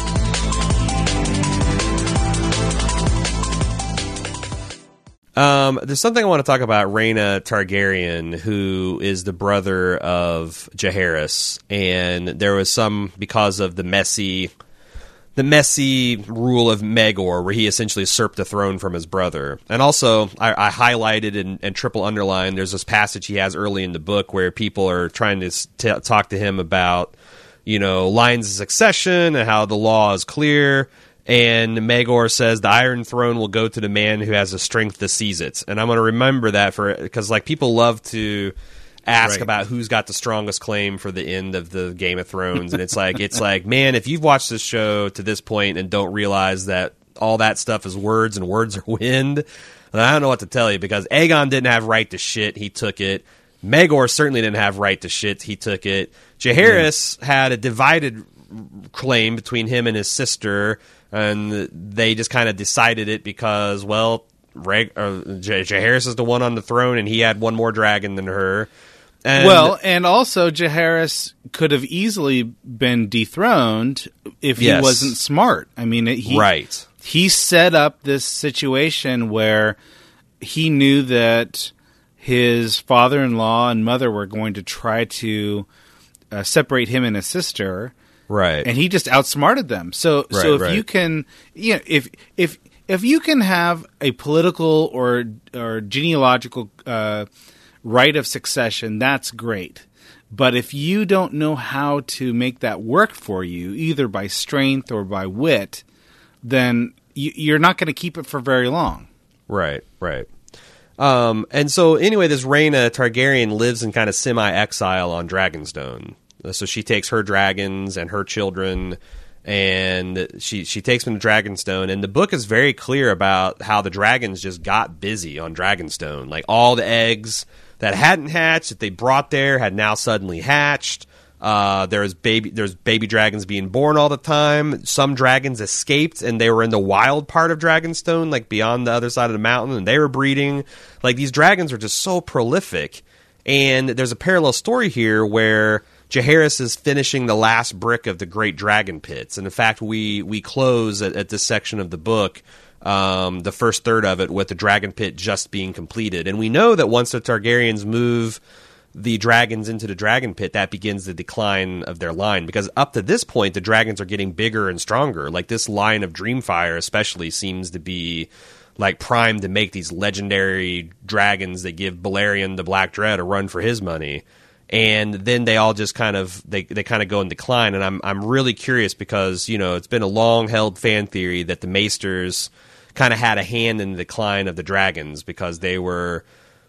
Um, there's something I want to talk about. Rhaena Targaryen, who is the brother of Jaehaerys, and there was some because of the messy, the messy rule of Maegor, where he essentially usurped the throne from his brother. And also, I, I highlighted and, and triple underlined. There's this passage he has early in the book where people are trying to t- talk to him about, you know, lines of succession and how the law is clear. And Maegor says the Iron Throne will go to the man who has the strength to seize it. And I'm going to remember that for because like people love to ask Right. about who's got the strongest claim for the end of the Game of Thrones, and it's like it's like man, if you've watched this show to this point and don't realize that all that stuff is words and words are wind, then I don't know what to tell you, because Aegon didn't have right to shit, he took it. Maegor certainly didn't have right to shit, he took it. Jaehaerys yeah. had a divided claim between him and his sister, and they just kind of decided it because, well, Reg- uh, J- Jaehaerys is the one on the throne, and he had one more dragon than her. And well, and also Jaehaerys could have easily been dethroned if he Yes. wasn't smart. I mean, he right. he set up this situation where he knew that his father-in-law and mother were going to try to uh, separate him and his sister. Right. And he just outsmarted them. So Right, so if right. you can, you know, if if if you can have a political or or genealogical uh, right of succession, that's great. But if you don't know how to make that work for you, either by strength or by wit, then you, you're not going to keep it for very long. Right, right. Um, and so anyway, this Rhaena Targaryen lives in kind of semi-exile on Dragonstone. So she takes her dragons and her children, and she she takes them to Dragonstone. And the book is very clear about how the dragons just got busy on Dragonstone. Like all the eggs that hadn't hatched, that they brought there, had now suddenly hatched. Uh, there's baby, there's baby dragons being born all the time. Some dragons escaped, and they were in the wild part of Dragonstone, like beyond the other side of the mountain, and they were breeding. Like these dragons are just so prolific. And there's a parallel story here where Jaehaerys is finishing the last brick of the Great Dragon Pits, and in fact, we we close at, at this section of the book, um, the first third of it, with the Dragon Pit just being completed. And we know that once the Targaryens move the dragons into the Dragon Pit, that begins the decline of their line, because up to this point the dragons are getting bigger and stronger. Like this line of Dreamfire especially seems to be like primed to make these legendary dragons that give Balerion the Black Dread a run for his money. And then they all just kind of they, they kind of go in decline. And I'm I'm really curious because, you know, it's been a long held fan theory that the Maesters kind of had a hand in the decline of the dragons, because they were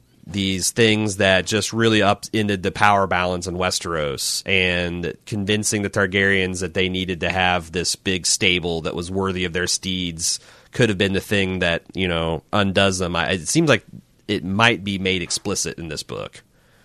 these things that just really upended the power balance in Westeros, and convincing the Targaryens that they needed to have this big stable that was worthy of their steeds could have been the thing that, you know, undoes them. I, it seems like it might be made explicit in this book,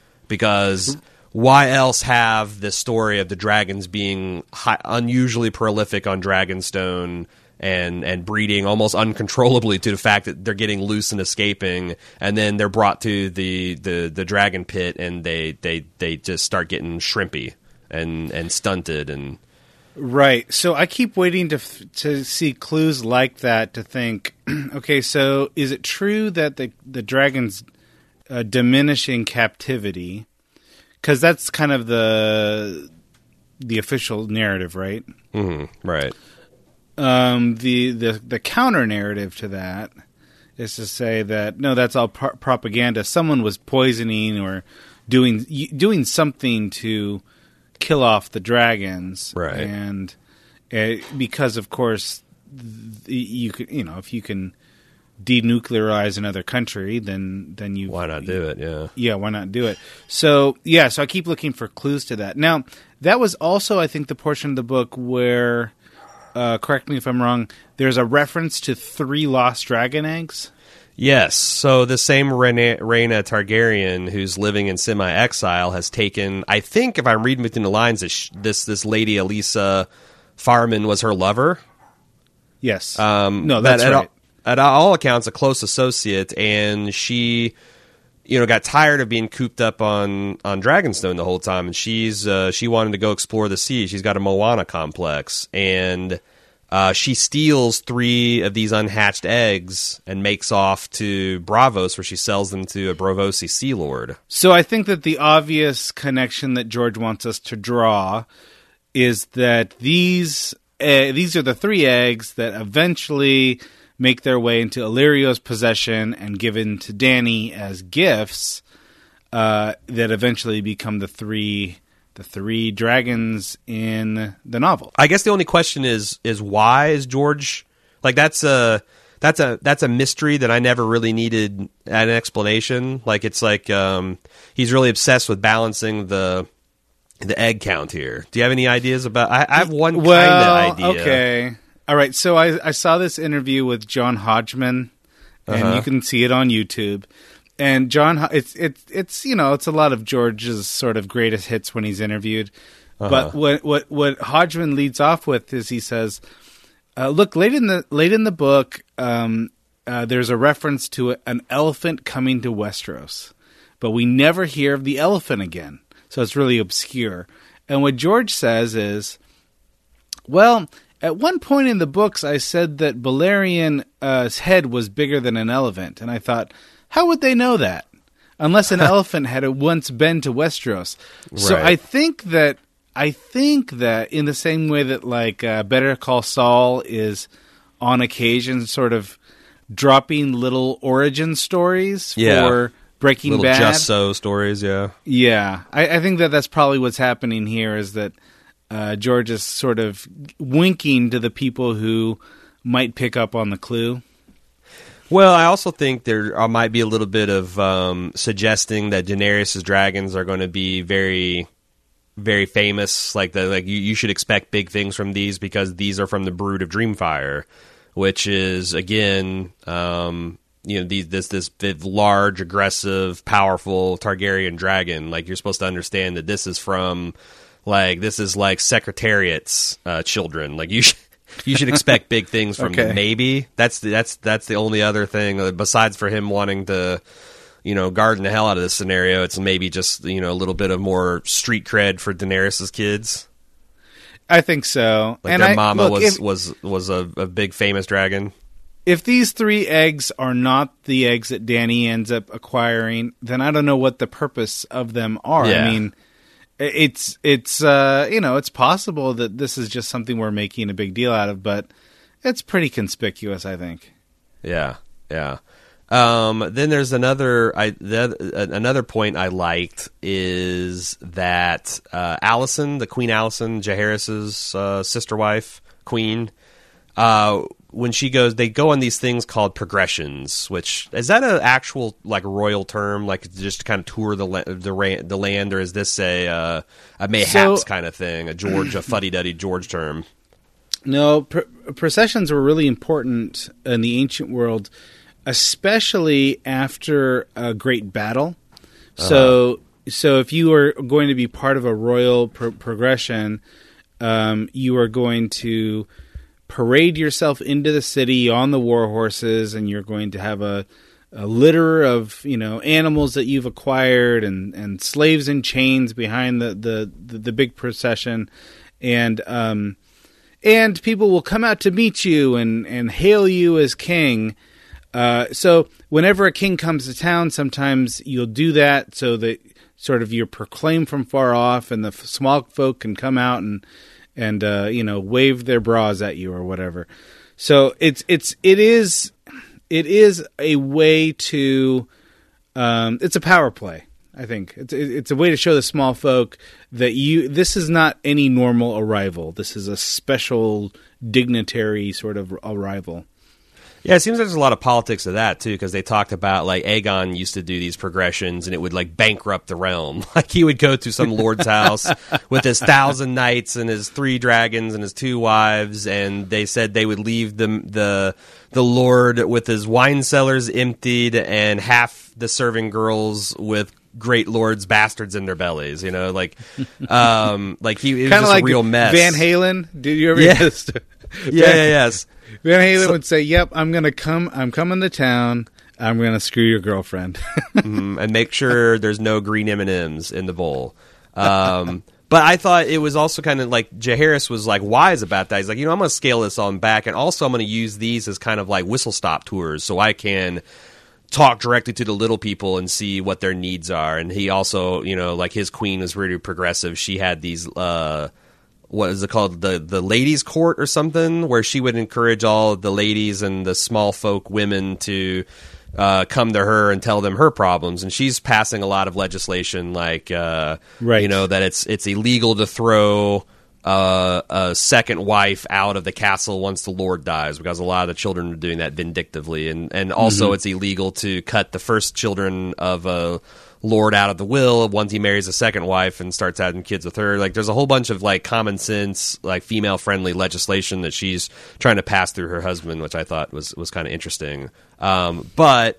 because why else have this story of the dragons being high, unusually prolific on Dragonstone, and and breeding almost uncontrollably, to the fact that they're getting loose and escaping, and then they're brought to the, the, the Dragon Pit, and they, they, they just start getting shrimpy and, and stunted. And right. So I keep waiting to to see clues like that, to think, okay, so is it true that the, the dragons uh, diminish in captivity? Because that's kind of the the official narrative, right? Mm-hmm. Right. Um, the, the, the counter narrative to that is to say that, no, that's all pro- propaganda. Someone was poisoning or doing doing something to kill off the dragons, right? And uh, because, of course, you can, you know, if you can denuclearize another country, then then you why not do it? Yeah, yeah, why not do it? So yeah, so I keep looking for clues to that. Now, that was also, I think, the portion of the book where. Uh, correct me if I'm wrong, there's a reference to three lost dragon eggs? Yes. So the same Rhaena, Rhaena Targaryen, who's living in semi-exile, has taken, I think, if I'm reading between the lines, this this, this lady Elisa Farman was her lover. Yes. Um, no, that's at, right. At, at all accounts, a close associate, and she, you know, got tired of being cooped up on, on Dragonstone the whole time, and she's uh, she wanted to go explore the sea. She's got a Moana complex, and uh, she steals three of these unhatched eggs and makes off to Braavos, where she sells them to a Braavosi Sea Lord. So I think that the obvious connection that George wants us to draw is that these uh, these are the three eggs that eventually make their way into Illyrio's possession and given to Dany as gifts, uh, that eventually become the three the three dragons in the novel. I guess the only question is is why is George, like, that's a that's a that's a mystery that I never really needed an explanation. Like, it's like um, he's really obsessed with balancing the the egg count here. Do you have any ideas about? I, I have one well, kind of idea. Okay. All right, so I, I saw this interview with John Hodgman, and Uh-huh. you can see it on YouTube. And John, Ho- it's it's it's you know it's a lot of George's sort of greatest hits when he's interviewed. Uh-huh. But what what what Hodgman leads off with is he says, uh, "Look, late in the late in the book, um, uh, there's a reference to a, an elephant coming to Westeros, but we never hear of the elephant again. So it's really obscure." And what George says is, well, at one point in the books, I said that Balerion's uh, head was bigger than an elephant, and I thought, how would they know that? Unless an elephant had once been to Westeros. So Right. I think that I think that in the same way that, like, uh, Better Call Saul is on occasion sort of dropping little origin stories Yeah. for Breaking Little Bad. Just So stories, yeah. Yeah, I, I think that that's probably what's happening here is that uh, George is sort of winking to the people who might pick up on the clue. Well, I also think there uh, might be a little bit of um, suggesting that Daenerys' dragons are going to be very, very famous. Like the like, you, you should expect big things from these because these are from the brood of Dreamfire, which is again, um, you know, these this this large, aggressive, powerful Targaryen dragon. Like you're supposed to understand that this is from, like this is like Secretariat's uh, children. Like you should. You should expect big things from Okay. them. Maybe that's the, that's that's the only other thing uh, besides for him wanting to, you know, garden the hell out of this scenario. It's maybe just you know a little bit of more street cred for Daenerys' kids. I think so. Like and their I, mama look, was if, was was a, a big famous dragon. if these three eggs are not the eggs that Dany ends up acquiring, then I don't know what the purpose of them are. Yeah. I mean, it's it's uh, you know it's possible that this is just something we're making a big deal out of, but it's pretty conspicuous, I think. Yeah, yeah. Um, then there's another I the, another point I liked is that uh, Alicent, the Queen Alicent, Jaehaerys' uh, sister wife, queen. Uh, when she goes, they go on these things called progressions. Which is that an actual like royal term, like just to kind of tour the la- the, ra- the land, or is this a uh, a mayhaps So- kind of thing, a George, a fuddy duddy George term? No, pr- processions were really important in the ancient world, especially after a great battle. So, so if you are going to be part of a royal pro- progression, um, you are going to parade yourself into the city on the war horses, and you're going to have a, a litter of you know animals that you've acquired, and, and slaves in chains behind the the, the, the big procession, and um, and people will come out to meet you and, and hail you as king. Uh, so whenever a king comes to town, sometimes you'll do that so that sort of you're proclaimed from far off, and the f- small folk can come out and and uh, you know wave their bras at you or whatever. So it's it's it is it is a way to um, it's a power play. I think it's it's a way to show the small folk that you this is not any normal arrival. This is a special dignitary sort of arrival. Yeah, it seems like there's a lot of politics of that, too, because they talked about, like, Aegon used to do these progressions, and it would, like, bankrupt the realm. Like, he would go to some lord's house with his thousand knights and his three dragons and his two wives, and they said they would leave the the, the lord with his wine cellars emptied and half the serving girls with great lords' bastards in their bellies, you know? Like, um, like he it was Kind of just like a real mess. Van Halen. Did you ever Yeah. hear this? Yeah, yeah, yes. Van Halen So- would say, "Yep, I'm gonna come. I'm coming to town. I'm gonna screw your girlfriend." Mm, and make sure there's no green M and M's in the bowl. Um, but I thought it was also kind of like Jaehaerys was like wise about that. He's like, you know, I'm going to scale this on back, and also I'm going to use these as kind of like whistle stop tours, so I can talk directly to the little people and see what their needs are. And he also, you know, like his queen was really progressive. She had these. Uh, what is it called? The the ladies' court or something, where she would encourage all the ladies and the small folk women to uh, come to her and tell them her problems. And she's passing a lot of legislation, like uh, Right. you know, that it's it's illegal to throw uh, a second wife out of the castle once the lord dies, because a lot of the children are doing that vindictively, and and also Mm-hmm. it's illegal to cut the first children of a lord out of the will once he marries a second wife and starts having kids with her. Like, there's a whole bunch of like common sense, like female friendly legislation that she's trying to pass through her husband, which I thought was was kind of interesting. Um, but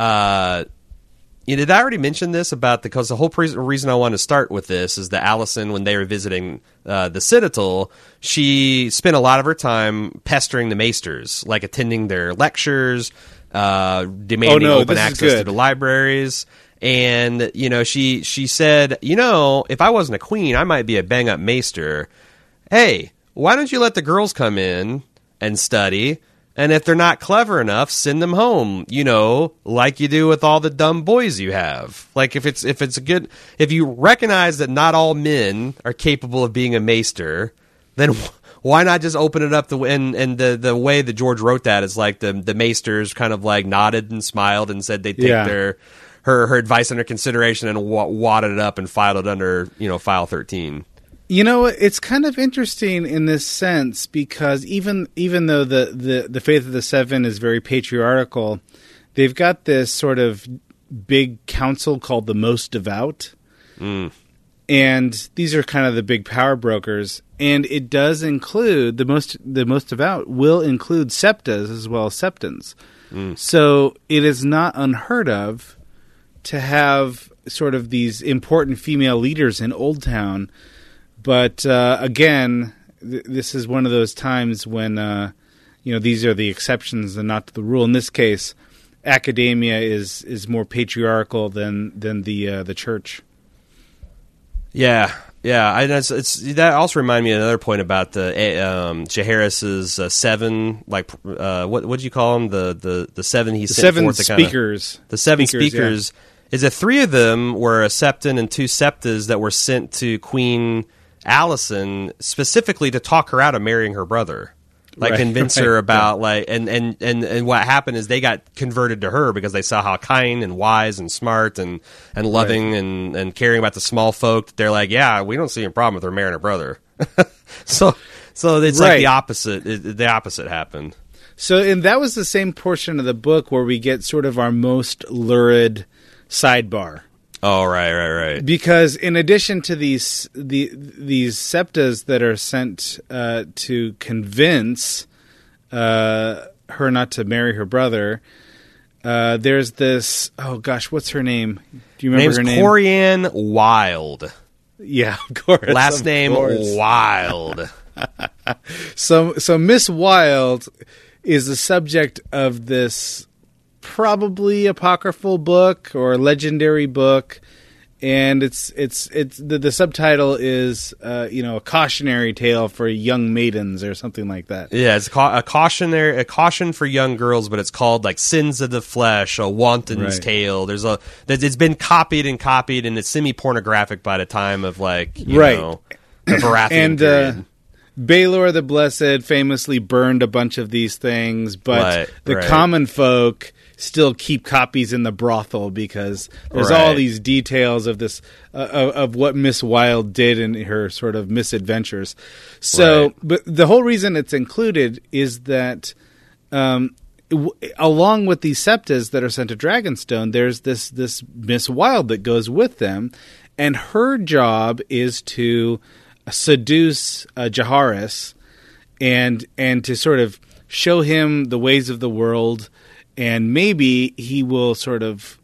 uh, you know, did I already mention this about the, because the whole pre- reason I want to start with this is that Alicent, when they were visiting uh, the Citadel, she spent a lot of her time pestering the maesters, like attending their lectures, uh, demanding Oh, no, open this is access to good. the libraries. And, you know, she she said, you know, if I wasn't a queen, I might be a bang-up maester. Hey, why don't you let the girls come in and study? And if they're not clever enough, send them home, you know, like you do with all the dumb boys you have. Like, if it's if it's a good... If you recognize that not all men are capable of being a maester, then why not just open it up? The and, and the, the way that George wrote that is like the, the maesters kind of like nodded and smiled and said they'd take Yeah. their... her her advice under consideration and wa- wadded it up and filed it under, you know, file thirteen. You know, it's kind of interesting in this sense because even even though the, the, the Faith of the Seven is very patriarchal, they've got this sort of big council called the Most Devout. Mm. And these are kind of the big power brokers. And it does include, the most the most devout will include septas as well as septons. Mm. So it is not unheard of to have sort of these important female leaders in Old Town. But uh, again, th- this is one of those times when, uh, you know, these are the exceptions and not the rule. In this case, academia is, is more patriarchal than than the uh, the church. Yeah, yeah. I, it's, it's that also reminded me of another point about the um, Jaehaerys's uh, seven, like uh, what what do you call them? The the the seven he the sent seven forth to speakers. Kinda, the seven speakers, speakers. Yeah. Is that three of them were a septon and two septas that were sent to Queen Alicent specifically to talk her out of marrying her brother. Like, right, convince right, her about, yeah. like, and, and, and, and what happened is they got converted to her because they saw how kind and wise and smart and, and loving right. and, and caring about the small folk. They're like, yeah, we don't see a problem with her marrying her brother. so, so it's right. like the opposite. It, the opposite happened. So, and that was the same portion of the book where we get sort of our most lurid sidebar. Oh, right, right, right. Because in addition to these the these septas that are sent uh, to convince uh, her not to marry her brother, uh, there's this. Oh gosh, what's her name? Do you remember her name? her name? Corianne Wild. Yeah, of course. Last of name course. Wild. so, so Miss Wild is the subject of this probably apocryphal book or legendary book, and it's it's it's the, the subtitle is uh, you know, a cautionary tale for young maidens or something like that. Yeah, it's a cautionary a caution for young girls, but it's called like Sins of the Flesh, a Wanton's right. Tale. There's a it's been copied and copied, and it's semi pornographic by the time of like you right. know the Baratheon and, period. Uh, Baelor the Blessed famously burned a bunch of these things, but right, the right. common folk still keep copies in the brothel because there's right. all these details of this uh, of, of what Miss Wilde did in her sort of misadventures. So, right. but the whole reason it's included is that um, w- along with these septas that are sent to Dragonstone, there's this this Miss Wilde that goes with them, and her job is to seduce uh, Jaehaerys and and to sort of show him the ways of the world, and maybe he will sort of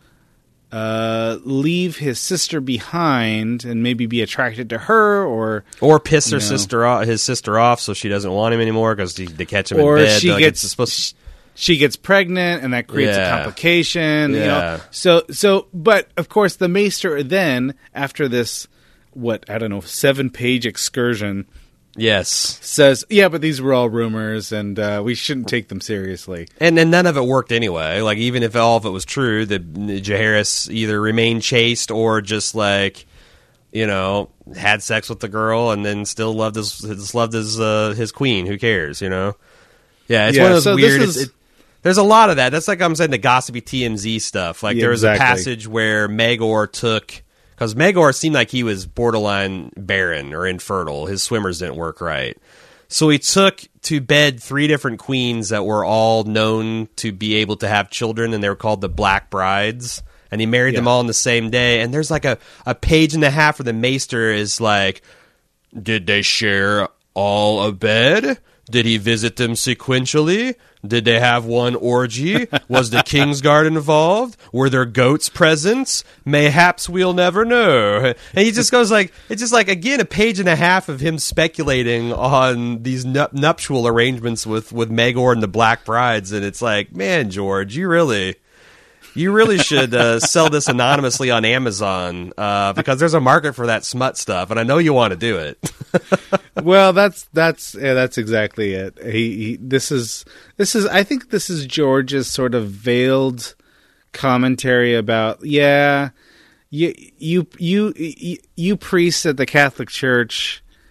uh, leave his sister behind and maybe be attracted to her, or or piss her know. sister off, his sister off, so she doesn't want him anymore because they catch him or in bed. she like gets supposed to... she gets pregnant, and that creates Yeah. a complication. Yeah. You know? So so, but of course, the Maester then, after this, what I don't know, seven page excursion. Yes. Says, yeah, but these were all rumors, and uh, we shouldn't take them seriously. And then none of it worked anyway. Like, even if all of it was true, that Jaehaerys either remained chaste or just, like, you know, had sex with the girl and then still loved his, his loved his uh, his queen. Who cares, you know? Yeah, it's Yeah, one of those so weird... this is- it, there's a lot of that. That's like I'm saying the gossipy T M Z stuff. Like, Yeah, there was exactly. a passage where Maegor took... Because Maegor seemed like he was borderline barren or infertile. His swimmers didn't work right. So he took to bed three different queens that were all known to be able to have children, and they were called the Black Brides. And he married Yeah. them all on the same day. And there's like a, a page and a half where the Maester is like, did they share all a bed? Did he visit them sequentially? Did they have one orgy? Was the Kingsguard involved? Were there goats present? Mayhaps we'll never know. And he just goes like, it's just like, again, a page and a half of him speculating on these nup- nuptial arrangements with, with Maegor and the Black Brides. And it's like, man, George, you really... You really should uh, sell this anonymously on Amazon uh, because there's a market for that smut stuff, and I know you want to do it. Well, that's that's yeah, that's exactly it. He, he this is this is I think this is George's sort of veiled commentary about yeah, you you you you, you priests at the Catholic Church,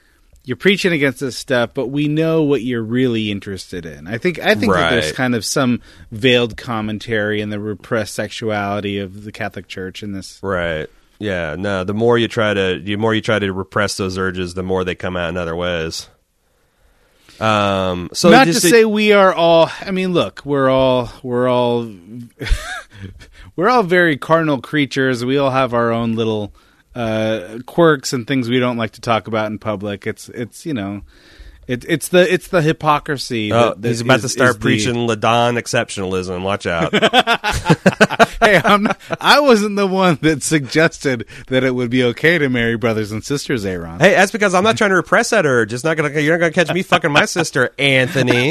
you're preaching against this stuff, but we know what you're really interested in. I think I think that there's Right. kind of some veiled commentary in the repressed sexuality of the Catholic Church in this. Right. Yeah. No. The more you try to, the more you try to repress those urges, the more they come out in other ways. Um. So Not to just say we are all. I mean, look, we're all we're all we're all very carnal creatures. We all have our own little uh, quirks and things we don't like to talk about in public. It's it's you know, it, it's the it's the hypocrisy. Oh, that, that he's about is- to start is the- preaching Ladon exceptionalism. Watch out. Hey, I'm not, I wasn't the one that suggested that it would be okay to marry brothers and sisters, Aaron. Hey, that's because I'm not trying to repress that urge. It's not gonna. You're not gonna catch me fucking my sister, Anthony.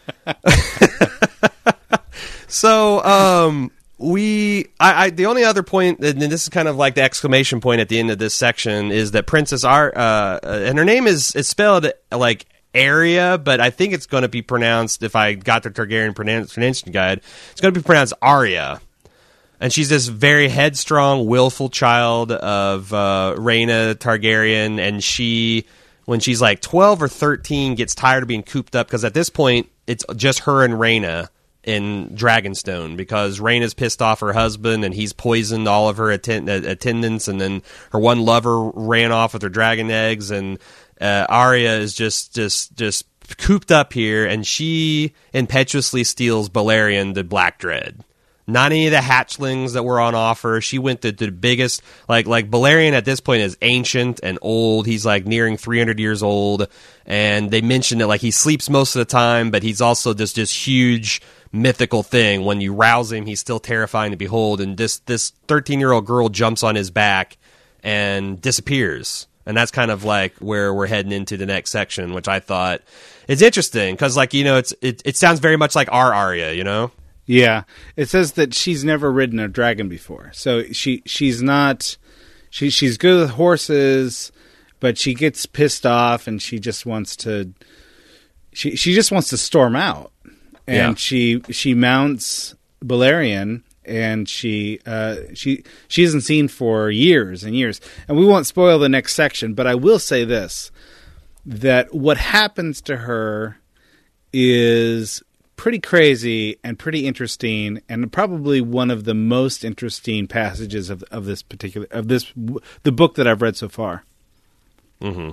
So, um, we, I, I, the only other point, and this is kind of like the exclamation point at the end of this section, is that Princess Ar, uh, and her name is, it's spelled like Arya, but I think it's going to be pronounced, if I got the Targaryen pronunciation guide, it's going to be pronounced Arya. And she's this very headstrong, willful child of uh, Rhaena Targaryen, and she, when she's like twelve or thirteen, gets tired of being cooped up, because at this point, it's just her and Rhaena in Dragonstone, because Rhaena's pissed off her husband, and he's poisoned all of her atten- attendants, and then her one lover ran off with her dragon eggs, and uh, Arya is just, just, just cooped up here, and she impetuously steals Balerion the Black Dread. Not any of the hatchlings that were on offer. She went to, to the biggest, like like Balerion at this point is ancient and old. He's like nearing three hundred years old, and they mentioned that like he sleeps most of the time, but he's also this this huge mythical thing. When you rouse him, he's still terrifying to behold. And this this thirteen year old girl jumps on his back and disappears. And that's kind of like where we're heading into the next section, which I thought is interesting because, like, you know, it's it, it sounds very much like our Arya, you know. Yeah, it says that she's never ridden a dragon before, so she she's not she she's good with horses, but she gets pissed off and she just wants to she she just wants to storm out, and Yeah. she she mounts Balerion, and she uh, she she isn't seen for years and years, and we won't spoil the next section, but I will say this, that what happens to her is pretty crazy and pretty interesting, and probably one of the most interesting passages of of this particular of this the book that I've read so far. Mm-hmm.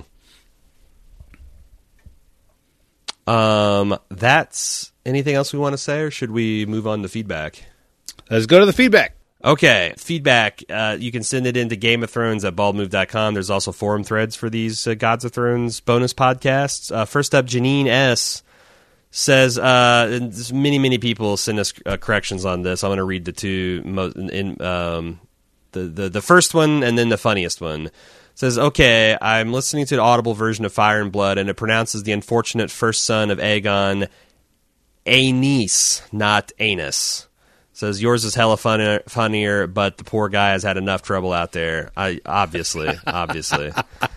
Um, that's anything else we want to say, or should we move on to feedback? Let's go to the feedback. Okay, feedback. Uh, you can send it into Game of Thrones at bald move dot com. There's also forum threads for these uh, Gods of Thrones bonus podcasts. Uh, first up, Janine S. says, uh, and many, many people send us uh, corrections on this. I'm going to read the two, mo- in, um, the, the, the first one and then the funniest one. Says, okay, I'm listening to the audible version of Fire and Blood, and it pronounces the unfortunate first son of Aegon Aenys, not Anus. Says, yours is hella funnier, funnier, but the poor guy has had enough trouble out there. I Obviously, obviously.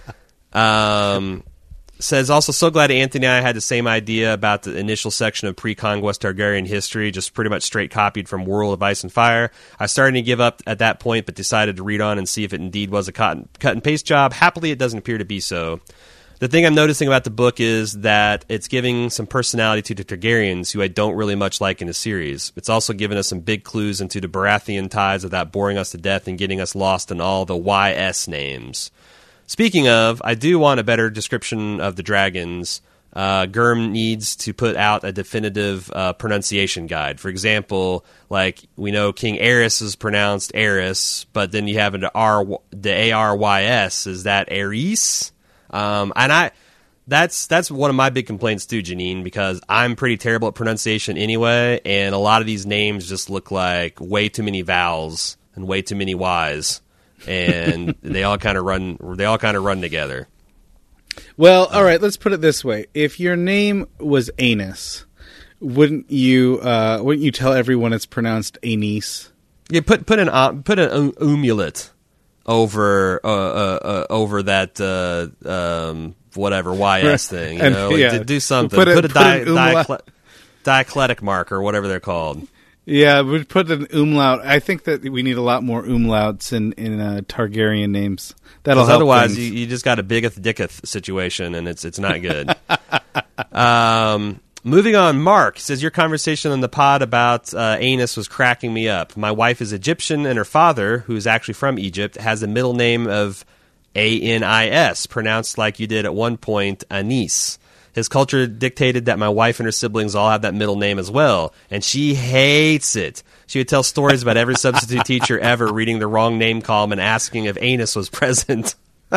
Um... Says, also so glad Anthony and I had the same idea about the initial section of pre-Conquest Targaryen history, just pretty much straight copied from World of Ice and Fire. I started to give up at that point, but decided to read on and see if it indeed was a cut and, cut and paste job. Happily, it doesn't appear to be so. The thing I'm noticing about the book is that it's giving some personality to the Targaryens, who I don't really much like in the series. It's also given us some big clues into the Baratheon ties without boring us to death and getting us lost in all the Y S names. Speaking of, I do want a better description of the dragons. Uh, Gurm needs to put out a definitive uh, pronunciation guide. For example, like we know King Aerys is pronounced Aerys, but then you have an R, the A R Y S. Is that Aerys? Um, and I, that's that's one of my big complaints too, Janine, because I'm pretty terrible at pronunciation anyway, and a lot of these names just look like way too many vowels and way too many Y's. And they all kind of run. They all kind of run together. Well, all right. Let's put it this way: if your name was Anus, wouldn't you? Uh, wouldn't you tell everyone it's pronounced Anus? Yeah, put put an uh, put an um, umulet over uh, uh, uh, over that uh, um, whatever Y S thing. You And, know, yeah. do, do something. Put Put a- a, put di- an umlaut- dicle- diacletic mark or whatever they're called. Yeah, we'd put an umlaut. I think that we need a lot more umlauts in in uh, Targaryen names. That'll help. Otherwise, things. you, you just got a biggeth dicketh situation, and it's it's not good. um, moving on, Mark says your conversation on the pod about uh, anus was cracking me up. My wife is Egyptian, and her father, who is actually from Egypt, has a middle name of A N I S, pronounced like you did at one point, Anis. His culture dictated that my wife and her siblings all have that middle name as well, and she hates it. She would tell stories about every substitute teacher ever reading the wrong name column and asking if anus was present.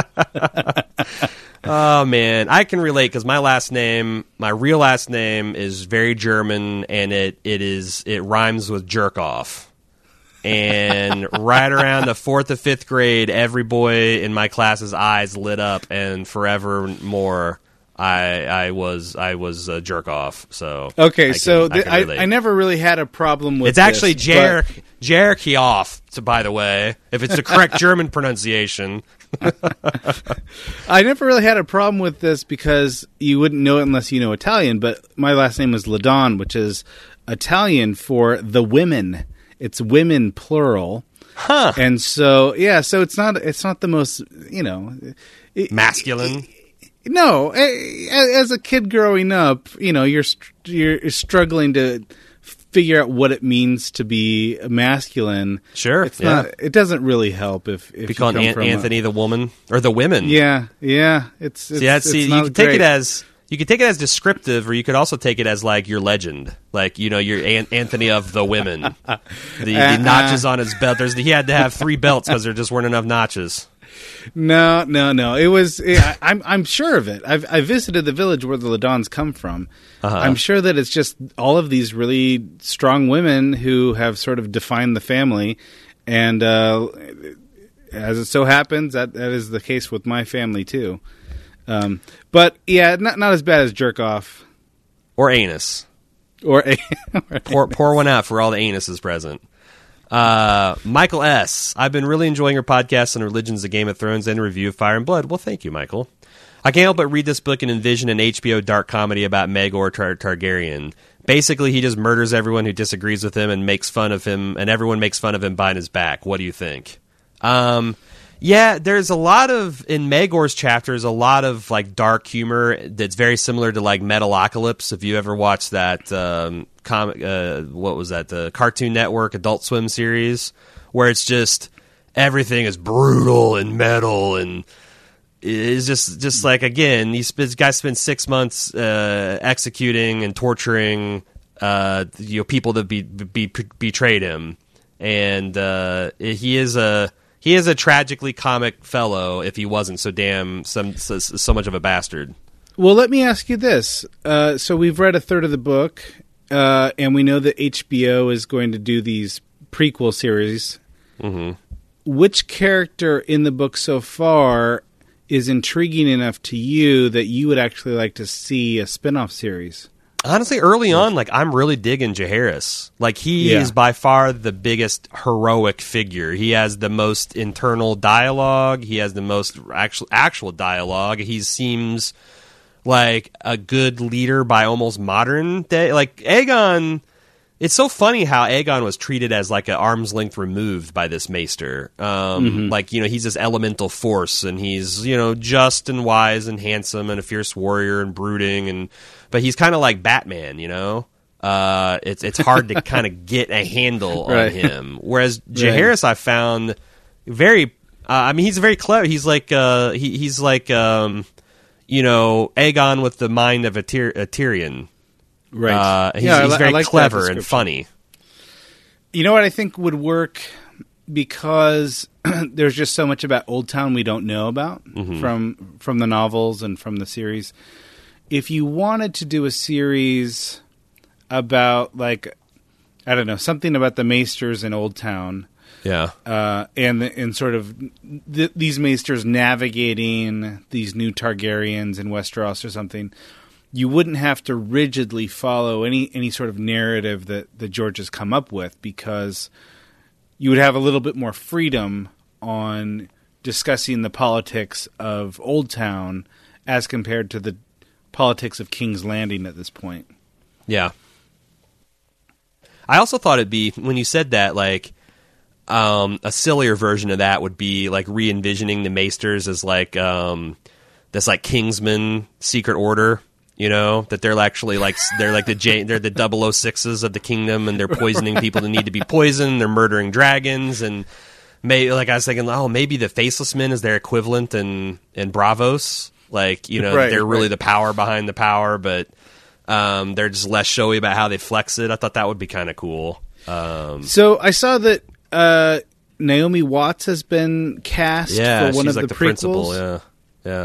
Oh, man. I can relate because my last name, my real last name is very German, and it, it is it rhymes with jerk off. And right around the fourth or fifth grade, every boy in my class's eyes lit up, and forevermore I I was I was a jerk off. So okay, I so can, th- I, I, I never really had a problem with. It's actually this, Jerk but- Jerky off. To, by the way, if it's the correct German pronunciation. I never really had a problem with this because you wouldn't know it unless you know Italian. But my last name is Ladon, which is Italian for the women. It's women plural. Huh. And so yeah, so it's not it's not the most, you know, it, Masculine. No, as a kid growing up, you know, you're you're struggling to figure out what it means to be masculine. Sure, it's yeah. not. It doesn't really help if if Be called you come An- from Anthony the woman or the women. A, yeah, yeah. It's, it's See, that's, see it's you not can take great. it as you could take it as descriptive, or you could also take it as like your legend, like you know, your An- Anthony of the women. The, the Uh, notches on his belt. There's he had to have three belts because there just weren't enough notches. No, no, no. It was. It, I, I'm. I'm sure of it. I've. I visited the village where the Ladons come from. Uh-huh. I'm sure that it's just all of these really strong women who have sort of defined the family, and uh, as it so happens, that that is the case with my family too. Um, but yeah, not not as bad as jerk off Or anus. or a. Pour, pour one out for all the anuses present. Uh, Michael S. I've been really enjoying your podcast on religions of Game of Thrones and review of Fire and Blood. Well, thank you, Michael. I can't help but read this book and envision an H B O dark comedy about Maegor Tar- Targaryen. Basically, he just murders everyone who disagrees with him and makes fun of him, and everyone makes fun of him behind his back. What do you think? Um, yeah, there's a lot of, in Maegor's chapters, a lot of like dark humor that's very similar to like Metalocalypse. If you ever watched that um, comic, uh, what was that, the Cartoon Network Adult Swim series, where it's just everything is brutal and metal, and it's just just like, again, these this guy spent six months uh, executing and torturing uh, you know people that be, be, betrayed him, and uh, he is a he is a tragically comic fellow. If he wasn't so damn some so, so much of a bastard. Well, let me ask you this. Uh, so we've read a third of the book, uh, and we know that H B O is going to do these prequel series. Mm-hmm. Which character in the book so far is intriguing enough to you that you would actually like to see a spin-off series? Honestly, early on, like I'm really digging Jaehaerys. Like he Yeah. is by far the biggest heroic figure. He has the most internal dialogue. He has the most actual actual dialogue. He seems like a good leader by almost modern day. Like Aegon, it's so funny how Aegon was treated as like an arm's length removed by this maester. Um, Mm-hmm. Like, you know, he's this elemental force, and he's, you know, just and wise and handsome and a fierce warrior and brooding, and but he's kind of like Batman, you know. Uh, it's it's hard to kind of get a handle on Right. him. Whereas Jaehaerys, I found very. Uh, I mean, he's very clever. He's like uh, he, he's like um, you know, Aegon with the mind of a, Tyr- a Tyrion. Right. Uh, he's, Yeah, I he's li- I very like that clever and description. funny. You know what I think would work, because there's just so much about Old Town we don't know about Mm-hmm. from from the novels and from the series. If you wanted to do a series about, like, I don't know, something about the Maesters in Old Town, Yeah. uh, and the, and sort of th- these Maesters navigating these new Targaryens in Westeros or something, you wouldn't have to rigidly follow any any sort of narrative that, that George has come up with, because you would have a little bit more freedom on discussing the politics of Old Town as compared to the politics of King's Landing at this point. Yeah. I also thought it'd be, when you said that, like, um, a sillier version of that would be, like, re-envisioning the Maesters as, like, um, this, like, Kingsman secret order, you know? That they're actually, like, they're like the J- they're the double oh sixes of the kingdom, and they're poisoning people that need to be poisoned, they're murdering dragons, and, may, like, I was thinking, oh, maybe the Faceless Men is their equivalent in, in Bravos. Like, you know, Right, they're really right. the power behind the power, but um, they're just less showy about how they flex it. I thought that would be kind of cool. Um, So I saw that uh, Naomi Watts has been cast yeah, for one she's of like the, the, prequels. principal. Yeah, yeah.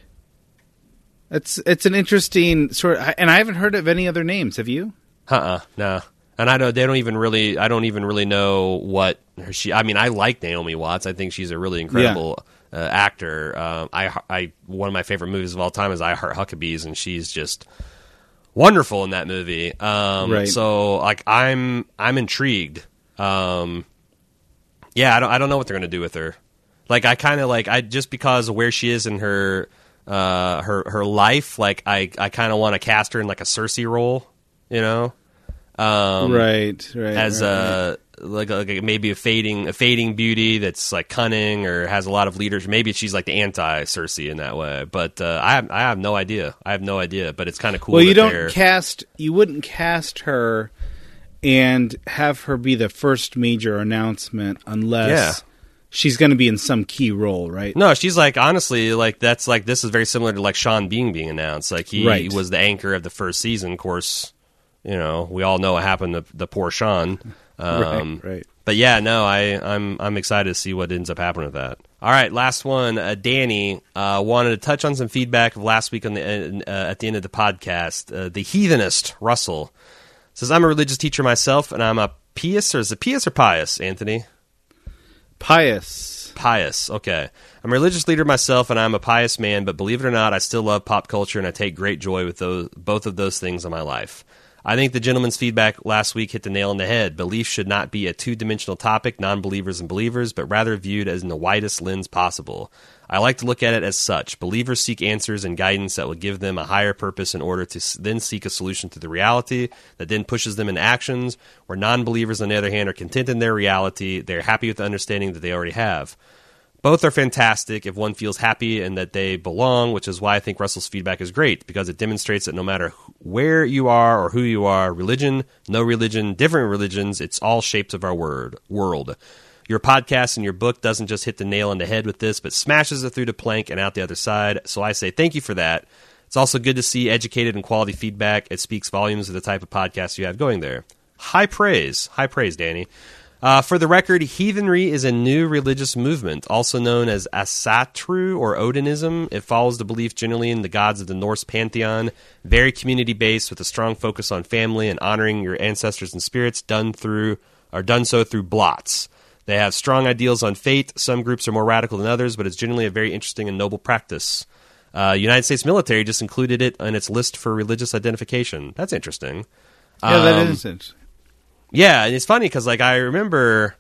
It's it's an interesting sort of, and I haven't heard of any other names. Have you? Uh-uh, no. And I don't. They don't even really. I don't even really know what her, she. I mean, I like Naomi Watts. I think she's a really incredible uh, actor. Um, I, I, one of my favorite movies of all time is I Heart Huckabees, and she's just wonderful in that movie. Um, Right. So, like, I'm, I'm intrigued. Um, yeah, I don't, I don't know what they're gonna do with her. Like, I kind of like, I just because of where she is in her, uh, her, her life. Like, I, I kind of want to cast her in like a Cersei role. You know. Um, right, right. as right, a like, like a, maybe a fading a fading beauty that's like cunning or has a lot of leadership. Maybe she's like the anti Cersei in that way. But uh, I have I have no idea. I have no idea. But it's kind of cool. Well, you that don't they're- cast. You wouldn't cast her and have her be the first major announcement unless Yeah. she's going to be in some key role, right? No, she's like honestly like that's like this is very similar to like Sean Bean being announced. Like he Right. was the anchor of the first season. Of course, you know we all know what happened to the poor Sean. Um, right, right. But yeah, no, I, I'm I'm excited to see what ends up happening with that. All right, last one. Uh, Danny uh, wanted to touch on some feedback of last week on the uh, at the end of the podcast. Uh, the heathenist Russell says, "I'm a religious teacher myself, and I'm a pious, or is it pious or pious, Anthony? Pious. Pious. Okay, I'm a religious leader myself, and I'm a pious man. But believe it or not, I still love pop culture, and I take great joy with those both of those things in my life." I think the gentleman's feedback last week hit the nail on the head. Belief should not be a two-dimensional topic, non-believers and believers, but rather viewed as in the widest lens possible. I like to look at it as such. Believers seek answers and guidance that will give them a higher purpose in order to s- then seek a solution to the reality that then pushes them into actions, where non-believers, on the other hand, are content in their reality. They're happy with the understanding that they already have. Both are fantastic if one feels happy and that they belong, which is why I think Russell's feedback is great, because it demonstrates that no matter where you are or who you are, religion, no religion, different religions, it's all shapes of our word, world. Your podcast and your book doesn't just hit the nail on the head with this, but smashes it through the plank and out the other side. So I say thank you for that. It's also good to see educated and quality feedback. It speaks volumes of the type of podcast you have going there. High praise. High praise, Danny. Uh, for the record, heathenry is a new religious movement, also known as Asatru or Odinism. It follows the belief generally in the gods of the Norse pantheon, very community-based with a strong focus on family and honoring your ancestors and spirits done through are done so through blots. They have strong ideals on fate. Some groups are more radical than others, but it's generally a very interesting and noble practice. Uh, United States military just included it on its list for religious identification. That's interesting. Yeah, that Um, is interesting. Yeah, and it's funny because like I remember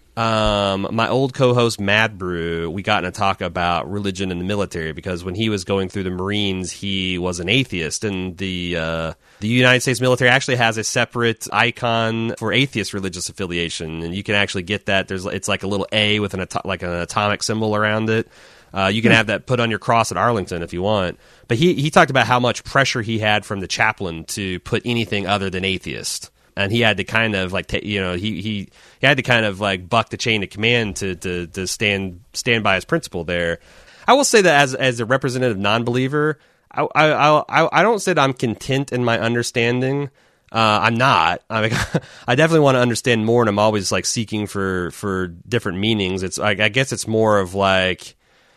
um, my old co-host Mad Brew, we got in a talk about religion in the military because when he was going through the Marines, he was an atheist, and the uh, the United States military actually has a separate icon for atheist religious affiliation, and you can actually get that. There's it's like a little A with an ato- like an atomic symbol around it. Uh, you can have that put on your cross at Arlington if you want. But he he talked about how much pressure he had from the chaplain to put anything other than atheist. And he had to kind of like, ta- you know, he, he he had to kind of like buck the chain of command to, to, to stand stand by his principle there. I will say that as as a representative non-believer, I I I, I don't say that I'm content in my understanding. Uh, I'm not. I mean, I definitely want to understand more, and I'm always like seeking for for different meanings. It's I, I guess it's more of like.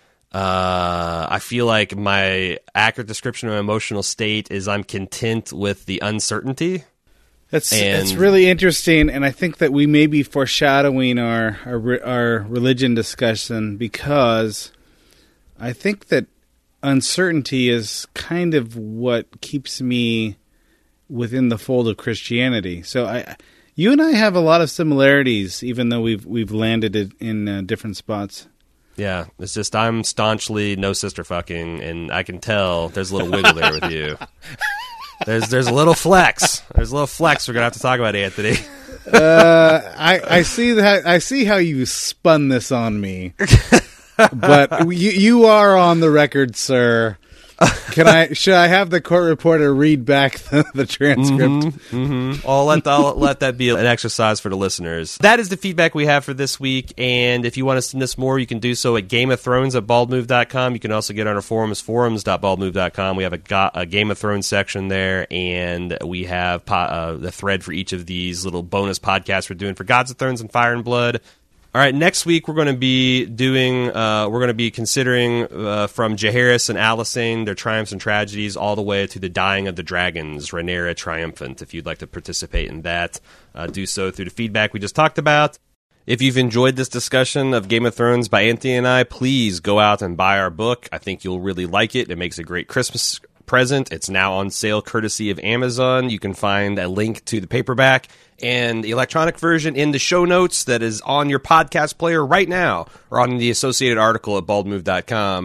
Uh, I feel like my accurate description of my emotional state is I'm content with the uncertainty. That's and- it's really interesting, and I think that we may be foreshadowing our, our re- our religion discussion because I think that uncertainty is kind of what keeps me within the fold of Christianity. So I, you and I have a lot of similarities, even though we've we've landed it in uh, different spots. Yeah, it's just I'm staunchly no sister fucking, and I can tell there's a little wiggle there with you. There's there's a little flex. There's a little flex we're gonna have to talk about, Anthony. Uh, I, I see that. I see how you spun this on me, but you, you are on the record, sir. Can I? Should I have the court reporter read back the, the transcript? Mm-hmm, mm-hmm. I'll let I'll let that be an exercise for the listeners. That is the feedback we have for this week. And if you want to send us more, you can do so at Game of Thrones at bald move dot com. You can also get on our forums, forums dot bald move dot com. We have a, go- a Game of Thrones section there, and we have po- uh, the thread for each of these little bonus podcasts we're doing for Gods of Thrones and Fire and Blood. All right, next week we're going to be doing, uh, we're going to be considering uh, from Jaehaerys and Alysanne, their triumphs and tragedies, all the way to the dying of the dragons, Rhaenyra Triumphant. If you'd like to participate in that, uh, do so through the feedback we just talked about. If you've enjoyed this discussion of Game of Thrones by Anthony and I, please go out and buy our book. I think you'll really like it. It makes a great Christmas present. It's now on sale courtesy of Amazon. You can find a link to the paperback and the electronic version in the show notes that is on your podcast player right now or on the associated article at bald move dot com.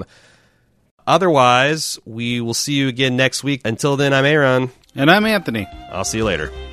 Otherwise, we will see you again next week. Until then, I'm Aaron. And I'm Anthony. I'll see you later.